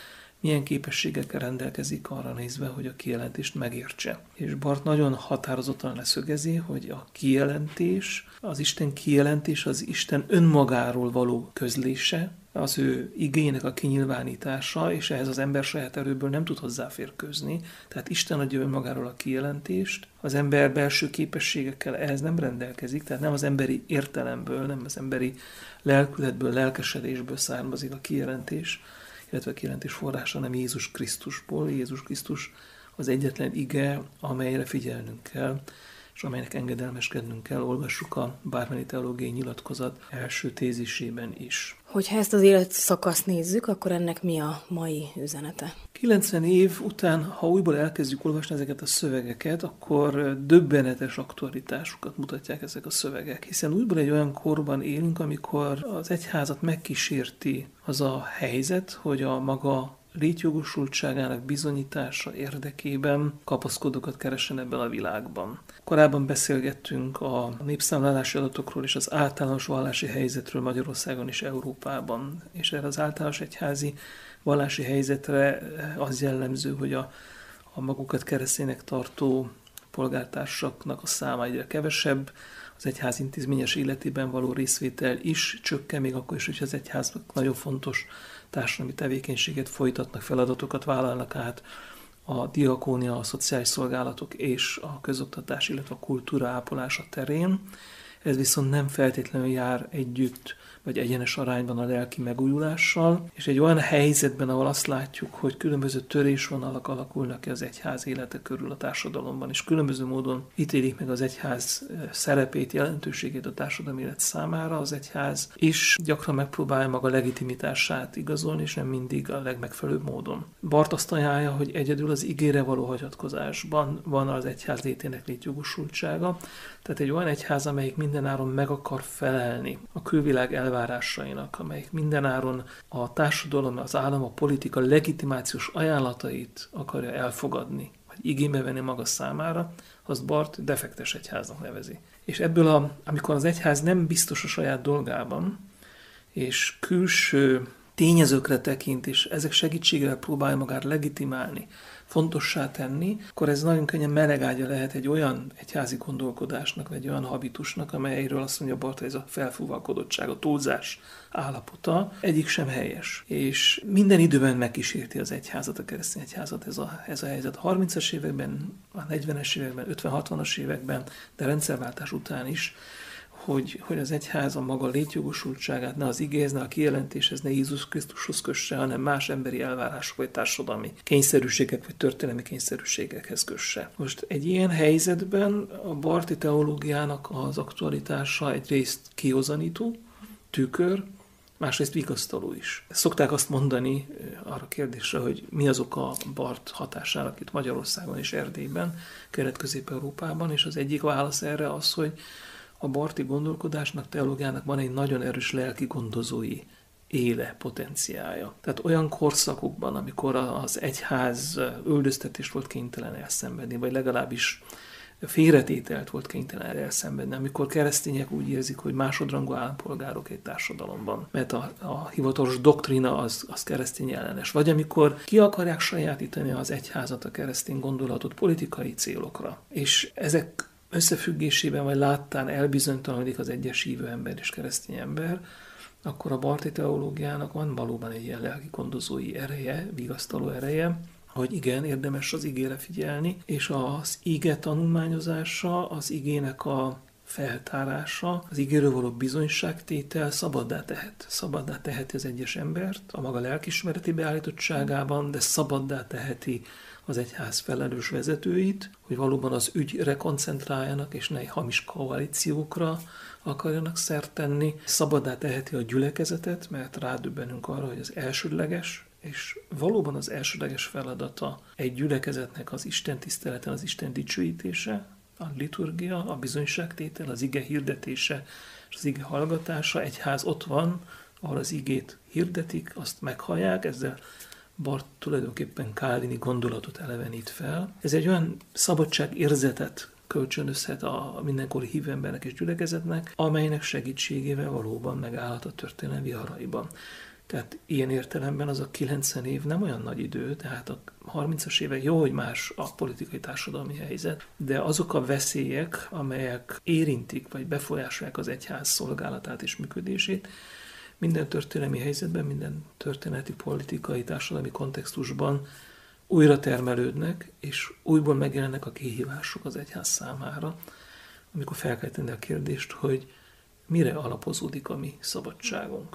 milyen képességekkel rendelkezik arra nézve, hogy a kijelentést megértse. És Barth nagyon határozottan leszögezi, hogy a kijelentés, az Isten kijelentés, az Isten önmagáról való közlése, az ő igének a kinyilvánítása, és ehhez az ember saját erőből nem tud hozzáférkőzni. Tehát Isten adja önmagáról a kijelentést, az ember belső képességekkel ehhez nem rendelkezik, tehát nem az emberi értelemből, nem az emberi lelkületből, lelkesedésből származik a kijelentés, illetve a kijelentés forrása nem Jézus Krisztusból. Jézus Krisztus az egyetlen ige, amelyre figyelnünk kell, és amelynek engedelmeskednünk kell, olvassuk a Bármeni Teológiai Nyilatkozat első tézisében is. Hogyha ezt az életszakaszt nézzük, akkor ennek mi a mai üzenete? 90 év után, ha újból elkezdjük olvasni ezeket a szövegeket, akkor döbbenetes aktualitásukat mutatják ezek a szövegek, hiszen újból egy olyan korban élünk, amikor az egyházat megkísérti az a helyzet, hogy a maga létjogosultságának bizonyítása érdekében kapaszkodókat keressen ebben a világban. Korábban beszélgettünk a népszámlálási adatokról és az általános vallási helyzetről Magyarországon és Európában. És erre az általános egyházi vallási helyzetre az jellemző, hogy a magukat kereszténynek tartó polgártársaknak a száma egyre kevesebb, az egyház intézményes életében való részvétel is csökken, még akkor is, hogyha az egyháznak nagyon fontos társadalmi tevékenységet folytatnak, feladatokat vállalnak át a diakónia, a szociális szolgálatok és a közoktatás, illetve a kultúra ápolása terén. Ez viszont nem feltétlenül jár együtt, vagy egyenes arányban a lelki megújulással, és egy olyan helyzetben, ahol azt látjuk, hogy különböző törésvonalak alakulnak ki az egyház élete körül a társadalomban, és különböző módon ítélik meg az egyház szerepét, jelentőségét a társadalmi élet számára, az egyház is gyakran megpróbálja maga legitimitását igazolni, és nem mindig a legmegfelelőbb módon. Barth azt ajánlja, hogy egyedül az igére való hagyatkozásban van az egyház létének létjogosultsága, tehát egy olyan egyház, amelyik mindenáron meg akar felelni a külvilág elvárásainak, amelyik mindenáron a társadalom, az állam, a politika legitimációs ajánlatait akarja elfogadni, vagy igénybe venni maga számára, azt Barth defektes egyháznak nevezi. És ebből, amikor az egyház nem biztos a saját dolgában, és külső tényezőkre tekint, és ezek segítségével próbálja magát legitimálni, fontossá tenni, akkor ez nagyon könnyen melegágya lehet egy olyan egyházi gondolkodásnak, vagy egy olyan habitusnak, amelyről azt mondja Barth, ez a felfúvalkodottság, a túlzás állapota, egyik sem helyes. És minden időben megkísérti az egyházat, a keresztény egyházat ez a helyzet. A 30-as években, a 40-es években, 50-60-as években, de rendszerváltás után is, hogy az egyház a maga létjogosultságát ne az igéhez, ne a kijelentéshez, ne Jézus Krisztushoz kösse, hanem más emberi elvárások, vagy társadalmi kényszerűségek, vagy történelmi kényszerűségekhez kösse. Most egy ilyen helyzetben a barthi teológiának az aktualitása egyrészt kihozanító, tükör, másrészt vigasztaló is. Szokták azt mondani arra kérdésre, hogy mi azok a Barth hatásának itt Magyarországon és Erdélyben, Kelet-Közép-Európában, és az egyik válasz erre az, hogy a barthi gondolkodásnak, teológiának van egy nagyon erős lelki gondozói éle, potenciája. Tehát olyan korszakokban, amikor az egyház üldöztetést volt kénytelen elszenvedni, vagy legalábbis félretételt volt kénytelen elszenvedni, amikor keresztények úgy érzik, hogy másodrangú állampolgárok egy társadalomban, mert a hivatalos doktrina az keresztény ellenes. Vagy amikor ki akarják sajátítani az egyházat, a keresztény gondolatot politikai célokra. És ezek összefüggésében vagy láttán elbizonytalanodik az egyes hívő ember és keresztény ember, akkor a barthi teológiának van valóban egy ilyen lelki gondozói ereje, vigasztaló ereje, hogy igen, érdemes az igére figyelni, és az ige tanulmányozása, az igének a feltárása, az igéről való bizonyságtétel szabaddá teheti az egyes embert a maga lelkismereti beállítottságában, de szabaddá teheti az egyház felelős vezetőit, hogy valóban az ügyre koncentráljanak, és ne hamis koalíciókra akarjanak szert tenni. Szabaddá teheti a gyülekezetet, mert rádöbbenünk arra, hogy az elsődleges, és valóban az elsődleges feladata egy gyülekezetnek az Isten tiszteleten, az Isten dicsőítése, a liturgia, a bizonyságtétel, az ige hirdetése és az ige hallgatása. Egyház ott van, ahol az igét hirdetik, azt meghallják, ezzel Barth tulajdonképpen kálvini gondolatot elevenít fel. Ez egy olyan szabadságérzetet kölcsönözhet a mindenkori hívő embernek és gyülekezetnek, amelynek segítségével valóban megállhat a történelem viharaiban. Tehát ilyen értelemben az a 90 év nem olyan nagy idő, tehát a 30-as évek jó, hogy más a politikai társadalmi helyzet, de azok a veszélyek, amelyek érintik vagy befolyásolják az egyház szolgálatát és működését, minden történelmi helyzetben, minden történeti, politikai, társadalmi kontextusban újra termelődnek, és újból megjelennek a kihívások az egyház számára, amikor fel kell tenni a kérdést, hogy mire alapozódik a mi szabadságunk.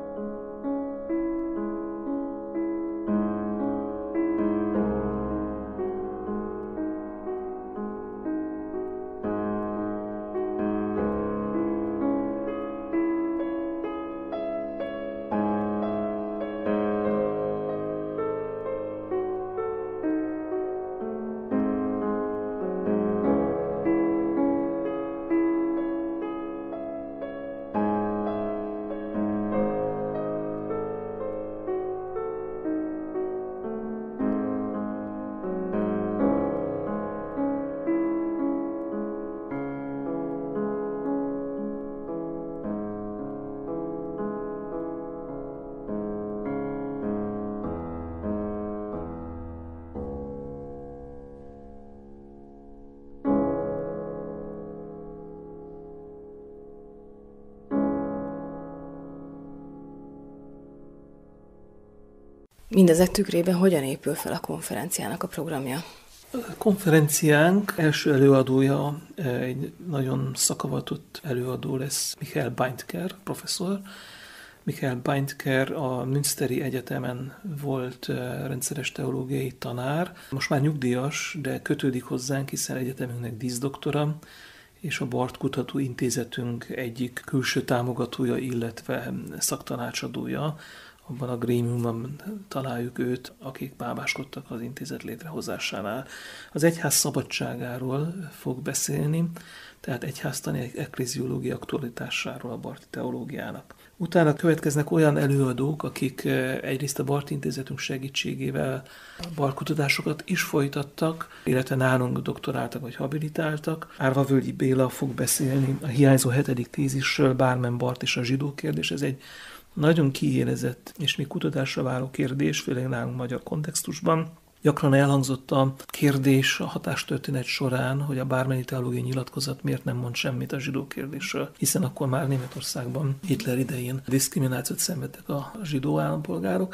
Mindezek tükrében hogyan épül fel a konferenciának a programja? A konferenciánk első előadója egy nagyon szakavatott előadó lesz, Michael Beindeker professzor. Michael Beindeker a Münsteri Egyetemen volt rendszeres teológiai tanár. Most már nyugdíjas, de kötődik hozzánk, hiszen egyetemünknek díszdoktora, és a Barth Kutatóintézetünk egyik külső támogatója, illetve szaktanácsadója. Abban a grémiumban találjuk őt, akik bábáskodtak az intézet létrehozásánál. Az egyház szabadságáról fog beszélni, tehát egyháztani ekléziológia aktualitásáról a barthi teológiának. Utána következnek olyan előadók, akik egyrészt a Barth Intézetünk segítségével barkutatásokat is folytattak, illetve nálunk doktoráltak vagy habilitáltak. Árvavölgyi Béla fog beszélni a hiányzó 7. tézisről, Bármen Barth és a zsidó kérdés. Ez egy nagyon kiélezett és még kutatásra váró kérdés, főleg nálunk magyar kontextusban. Gyakran elhangzott a kérdés a hatástörténet során, hogy a bármennyi teológiai nyilatkozat miért nem mond semmit a zsidó kérdésről, hiszen akkor már Németországban Hitler idején diszkriminációt szenvedtek a zsidó állampolgárok,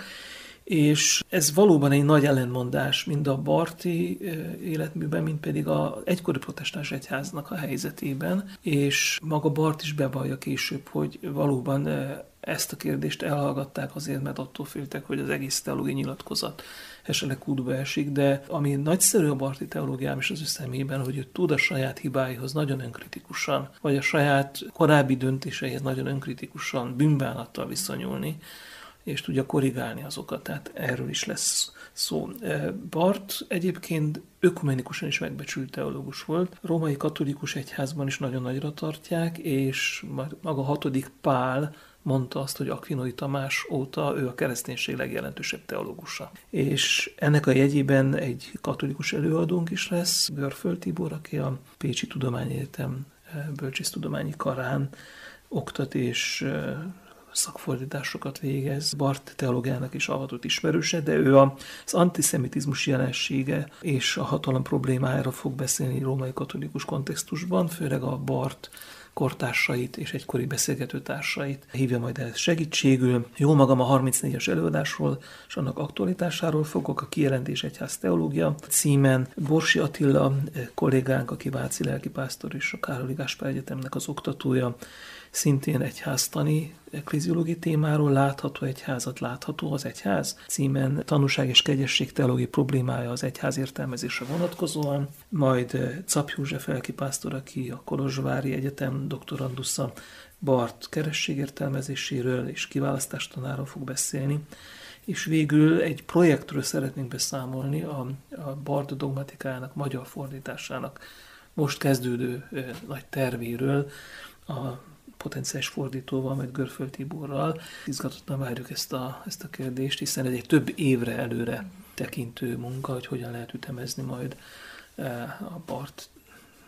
és ez valóban egy nagy ellentmondás mind a barthi életműben, mind pedig az egykori protestáns egyháznak a helyzetében, és maga Barth is bevallja később, hogy valóban ezt a kérdést elhallgatták azért, mert attól féltek, hogy az egész teológiai nyilatkozat esetleg kútba esik, de ami nagyszerű a barthi teológiám is az ő szemében, hogy ő tud a saját hibáihoz nagyon önkritikusan, vagy a saját korábbi döntéseihez nagyon önkritikusan, bűnbánattal viszonyulni, és tudja korrigálni azokat, tehát erről is lesz szó. Barth egyébként ökumenikusan is megbecsült teológus volt. A római katolikus egyházban is nagyon nagyra tartják, és maga 6. Pál mondta azt, hogy Akvinói Tamás óta ő a kereszténység legjelentősebb teológusa. És ennek a jegyében egy katolikus előadónk is lesz, Görföld Tibor, aki a Pécsi Tudományegyetem bölcsésztudományi karán oktat és szakfordításokat végez. Barth teológiának is avatott ismerőse, de ő az antiszemitizmus jelensége és a hatalom problémájára fog beszélni római katolikus kontextusban, főleg a Barth kortársait és egykori beszélgetőtársait hívja majd el segítségül. Jó magam a 34-es előadásról és annak aktualitásáról fogok, a Kijelentés egyház teológia címen. Borsi Attila kollégánk, aki váci lelkipásztor és a Károly Gáspár Egyetemnek az oktatója, szintén egyháztani ekléziológiai témáról, Látható egyházat, látható az egyház címen, Tanúság és kegyesség teológiai problémája az egyház értelmezésre vonatkozóan, majd Czap József lelkipásztor, aki a Kolozsvári Egyetem doktorandusza, Barth kerességértelmezéséről és kiválasztástanáról fog beszélni, és végül egy projektről szeretnénk beszámolni, a Barth dogmatikájának, magyar fordításának most kezdődő nagy tervéről, a potenciális fordítóval, majd Görföld Tiborral. Izgatottan várjuk ezt a kérdést, hiszen ez egy több évre előre tekintő munka, hogy hogyan lehet ütemezni majd a Barth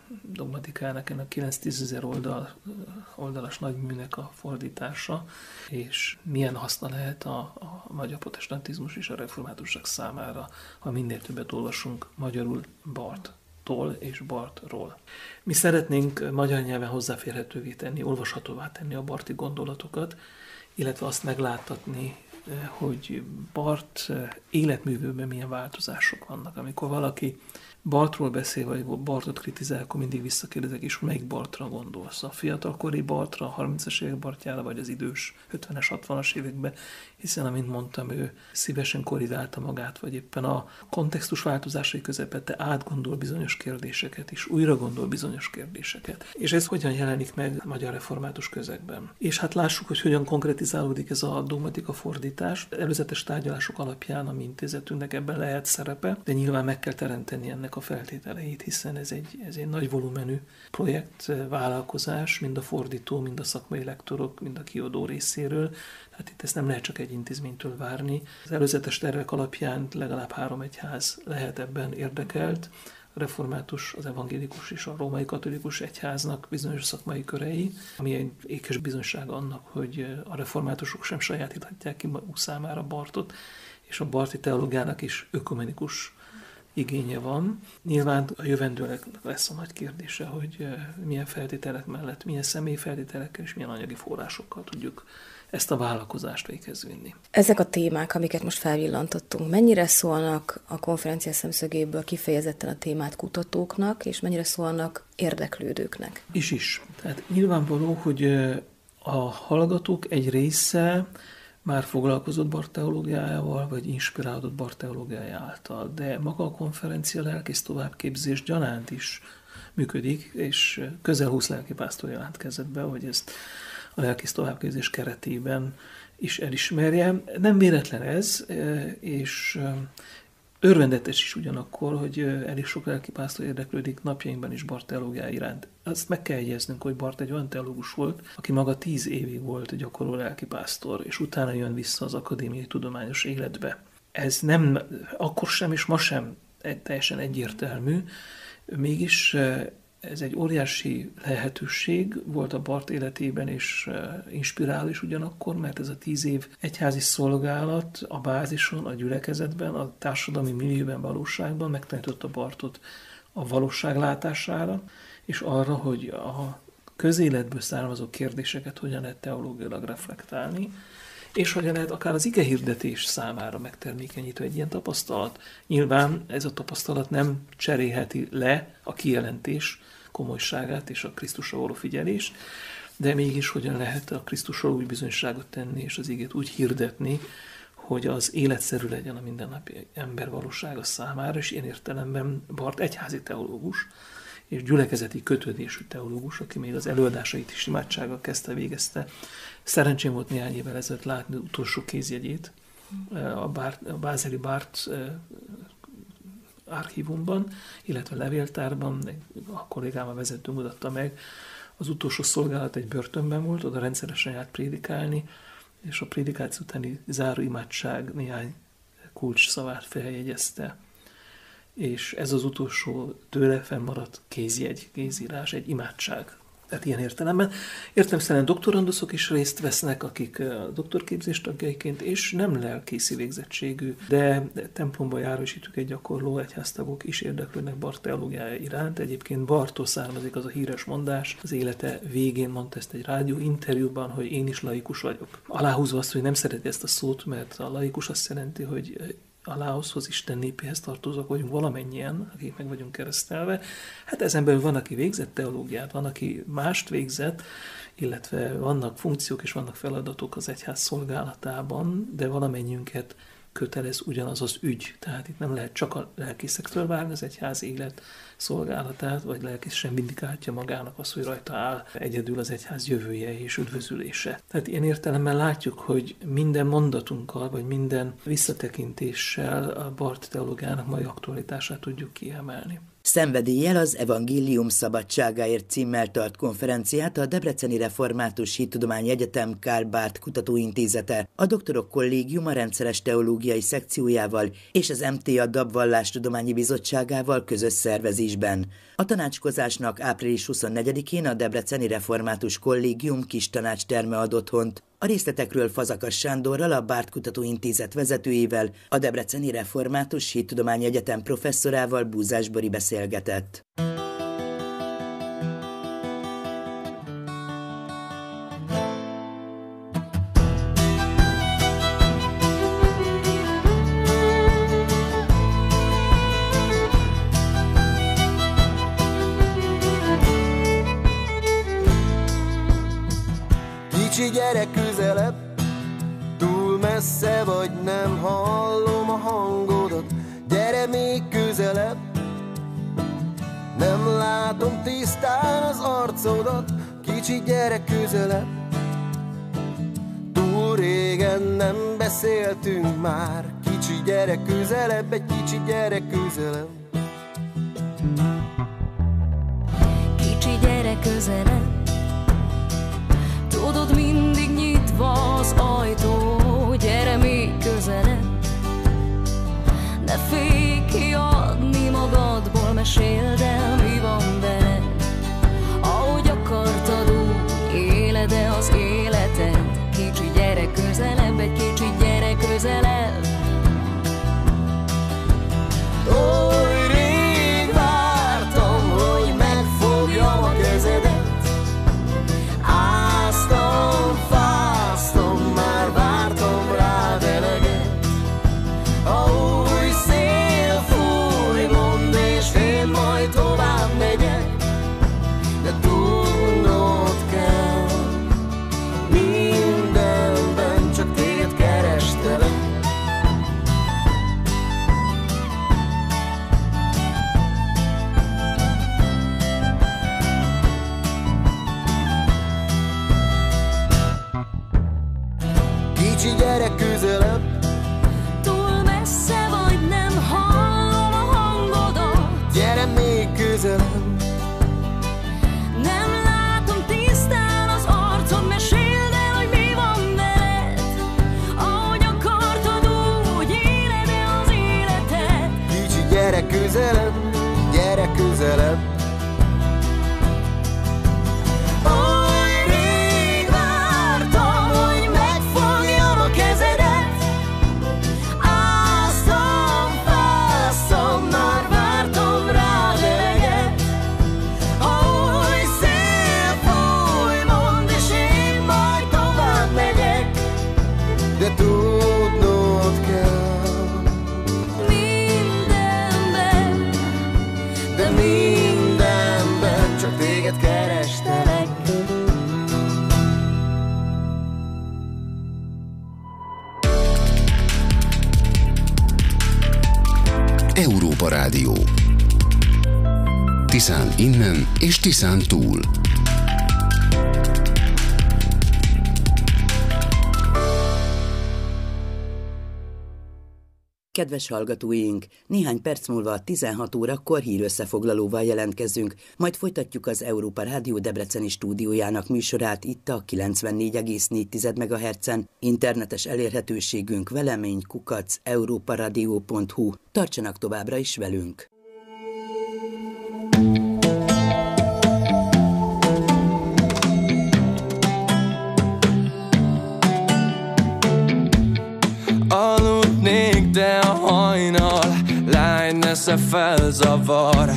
dogmatikának, ennek 9-10 ezer oldalas nagyműnek a fordítása, és milyen haszna lehet a magyar protestantizmus és a reformátusság számára, ha minél többet olvasunk magyarul Barthtól és Barthról. Mi szeretnénk magyar nyelven hozzáférhetővé tenni, olvashatóvá tenni a barthi gondolatokat, illetve azt megláttatni, hogy Barth életművőben milyen változások vannak. Amikor valaki Barthról beszél, vagy Barthot kritizál, akkor mindig visszakérdezek is, melyik Barthra gondolsz. A fiatalkori Barthra, a 30-as évek Bartjára, vagy az idős 50-es, 60-as években, hiszen, amint mondtam, ő szívesen korrigálta magát, vagy éppen a kontextus változásai közepette átgondol bizonyos kérdéseket, és újra gondol bizonyos kérdéseket. És ez hogyan jelenik meg a magyar református közegben. És hát lássuk, hogy hogyan konkretizálódik ez a dogmatika fordítás. Előzetes tárgyalások alapján a mi intézetünknek ebben lehet szerepe, de nyilván meg kell teremteni ennek a feltételeit, hiszen ez egy nagy volumenű projekt, vállalkozás, mind a fordító, mind a szakmai lektorok, mind a kiadó részéről. Tehát itt ezt nem lehet csak egy intézménytől várni. Az előzetes tervek alapján legalább 3 egyház lehet ebben érdekelt. A református, az evangélikus és a római katolikus egyháznak bizonyos szakmai körei, ami egy ékes bizonyság annak, hogy a reformátusok sem sajátíthatják ki maguk számára Barthot, és a barthi teológiának is ökumenikus igénye van. Nyilván a jövendőleg lesz a nagy kérdése, hogy milyen feltételek mellett, milyen személyi feltételekkel és milyen anyagi forrásokkal tudjuk ezt a vállalkozást véghez vinni. Ezek a témák, amiket most felvillantottunk, mennyire szólnak a konferencia szemszögéből kifejezetten a témát kutatóknak, és mennyire szólnak érdeklődőknek? Is. Tehát nyilvánvaló, hogy a hallgatók egy része már foglalkozott Barth teológiájával, vagy inspirálódott Barth teológiája által, de maga a konferencia lelkész továbbképzés gyanánt is működik, és közel 20 lelkipásztor jelentkezett be, hogy ezt a lelkész továbbképzés keretében is elismerje. Nem véletlen ez, és örvendetes is ugyanakkor, hogy elég sok lelkipásztor érdeklődik napjainkban is Barth teológiája iránt. Azt meg kell jegyeznünk, hogy Barth egy olyan teológus volt, aki maga 10 évig volt gyakorló lelkipásztor, és utána jön vissza az akadémiai tudományos életbe. Ez nem akkor sem, és ma sem teljesen egyértelmű, mégis ez egy óriási lehetőség volt a Barth életében, és inspirál is ugyanakkor, mert ez a 10 év egyházi szolgálat a bázison, a gyülekezetben, a társadalmi millióben, valóságban megtanította Barthot a valóság látására, és arra, hogy a közéletből származó kérdéseket hogyan lehet teológiailag reflektálni, és hogyan lehet akár az igehirdetés számára megtermékenyítő egy ilyen tapasztalat. Nyilván ez a tapasztalat nem cserélheti le a kijelentés komolyságát és a Krisztusra való figyelést, de mégis hogyan lehet a Krisztusról úgy bizonyságot tenni, és az igét úgy hirdetni, hogy az életszerű legyen a mindennapi ember valósága számára, és ilyen értelemben Barth egyházi teológus, és gyülekezeti kötődésű teológus, aki még az előadásait is imádsággal kezdte, végezte. Szerencsém volt néhány évvel ezelőtt látni az utolsó kézjegyét a bázeli Barth archívumban, illetve levéltárban, a kollégám a vezető mutatta meg. Az utolsó szolgálat egy börtönben volt, oda rendszeresen járt prédikálni, és a prédikáció utáni záró imádság néhány kulcs szavát feljegyezte. És ez az utolsó tőle fennmaradt kézjegy, kézírás, egy imádság. Tehát ilyen értelemben. Értelemszerűen doktoranduszok is részt vesznek, akik a doktorképzés tagjaiként, és nem lelkészi végzettségű, de templomba járősítők, egy gyakorló egyháztagok is érdeklődnek Barth teológiája iránt. Egyébként Barthtól származik az a híres mondás, az élete végén mondta ezt egy rádió interjúban, hogy én is laikus vagyok. Aláhúzva azt, hogy nem szereti ezt a szót, mert a laikus azt jelenti, hogy a Laoszhoz, Isten népéhez tartozók vagyunk valamennyien, akik meg vagyunk keresztelve. Hát ezen belül van, aki végzett teológiát, van, aki mást végzett, illetve vannak funkciók és vannak feladatok az egyház szolgálatában, de valamennyiünket kötelez ugyanaz az ügy. Tehát itt nem lehet csak a lelkészektől várni az egyház élet szolgálatát, vagy lelkész sem vindikálhatja magának azt, hogy rajta áll egyedül az egyház jövője és üdvözülése. Tehát ilyen értelemben látjuk, hogy minden mondatunkkal, vagy minden visszatekintéssel a Barth teológiának mai aktualitását tudjuk kiemelni. Szenvedéllyel az Evangélium szabadságáért címmel tart konferenciát a Debreceni Református Hittudományi Egyetem Karl Barth Kutatóintézete, a Doktorok Kollégiuma rendszeres teológiai szekciójával és az MTA DAB Vallástudományi Bizottságával közös szervezésben. A tanácskozásnak április 24-én a Debreceni Református Kollégium kis tanácsterme ad otthont. A részletekről Fazakas Sándorral, a Barth Kutatóintézet vezetőjével, a Debreceni Református Hittudományi Egyetem professzorával Búzás Bori beszélgetett. Kicsi gyerek közelebb, túl messze vagy, nem hallom a hangodat. Gyere még közelebb, nem látom tisztán az arcodat. Kicsi gyerek közelebb, túl régen nem beszéltünk már. Kicsi gyerek közelebb, egy kicsi gyerek közelebb. Kicsi gyerek közelebb, tudod, mindig nyitva az ajtó. Gyere még közelebb, ne félj kiadni magadból, meséld el, mi van veled. Ahogy akartad, úgy éled el az életed. Kicsi gyerek közelebb, egy kicsi gyerek közelebb. Oly rég vártam, hogy megfogjam a kezedet. Áztam, fáztam, már vártam rád eleget. A új szél fúj, mondd, és én majd tovább megyek. De tudnod kell, mindenben csak téged kerestelek. Kicsi gyerek közelebb, túl messze vagy, nem hallom a hangodat. gyere még közelebb, Nem látom tisztán az arcod, meséld el, hogy mi van veled. Ahogy akartad, úgy éled el az életed. kicsi gyerek közelebb, gyere közelebb. Oly rég vártam, hogy megfogjam a kezedet. Áztam, fáztam, már vártam rád eleget. Új szél fúj, mondd, és én majd tovább megyek. De tudnod kell, Mindenben, de mindenben csak téged kerestelek. Európa Rádió. Tiszán innen és Tiszán túl. Kedves hallgatóink, néhány perc múlva 16 órakor hírösszefoglalóval jelentkezünk, majd folytatjuk az Európa Rádió debreceni stúdiójának műsorát itt a 94,4 MHz-en. Internetes elérhetőségünk velemény@europaradio.hu. Tartsanak továbbra is velünk! Aludnék, de a hajnal lány nesze felzavar.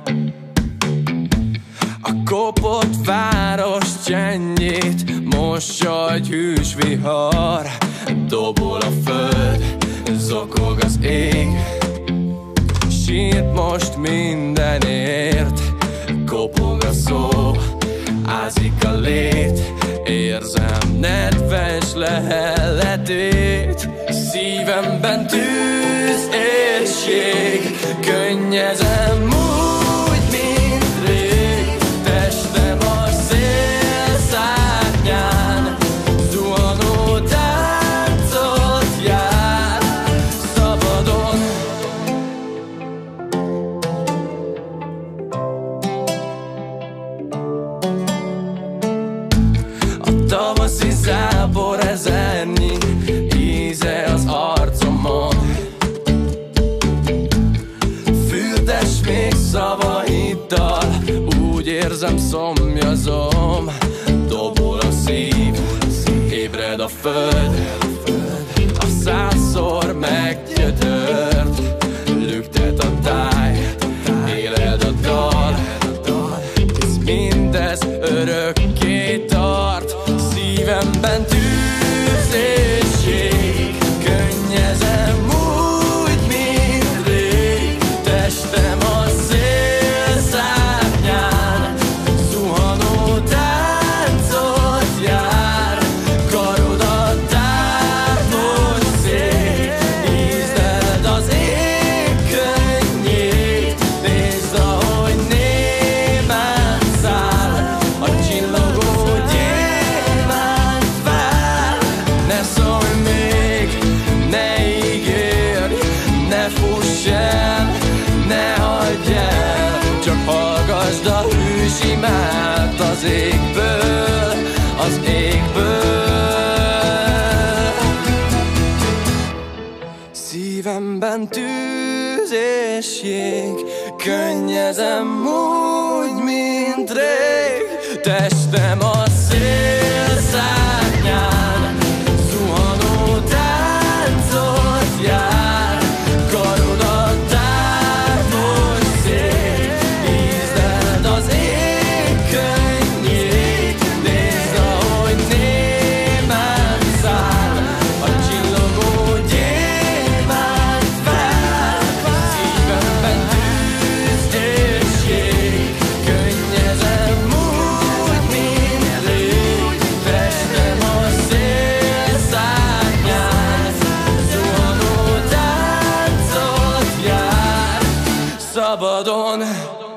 A kopott város csendjét mossa egy hűs vihar. Dobol a föld, zokog az ég, sírt most mindenért. Kopog a szó, ázik a lét, érzem nedves lehelletét. Szívemben tűz, érség, könnyezem úgy, mint rég. Testem a szél szárnyán, zuhanó táncot jár szabadon. érzem, szomjazom, dobol a szív, ébred a föld, a 100-szor meggyötört, lüktet a táj, éled a dal, hisz mindez örökké tart, szívemben tűz és ég, könnyezem úgy, mint rég, testem a szél szárnyán, zuhanó táncot jár, karodat támos szél, ízleld az ég könnyét, nézd, ahogy némán száll, a csillogó gyémánt vár, ne szólj még, ne ígérj, ne fuss el, ne hagyj el, csak hallgasd a hűs imát az égből, az égből. Szívemben tűz és jég, könnyezem úgy, mint rég, testem a szél szárnyán, zuhanó táncot jár, karodat támos szél, ízleld az ég könnyét, nézd, ahogy némán száll, a csillogó gyémánt vár, szívemben tűz és jég, könnyezem úgy, mint rég, testem a szél szárnyán, zuhanó táncot jár, szabadon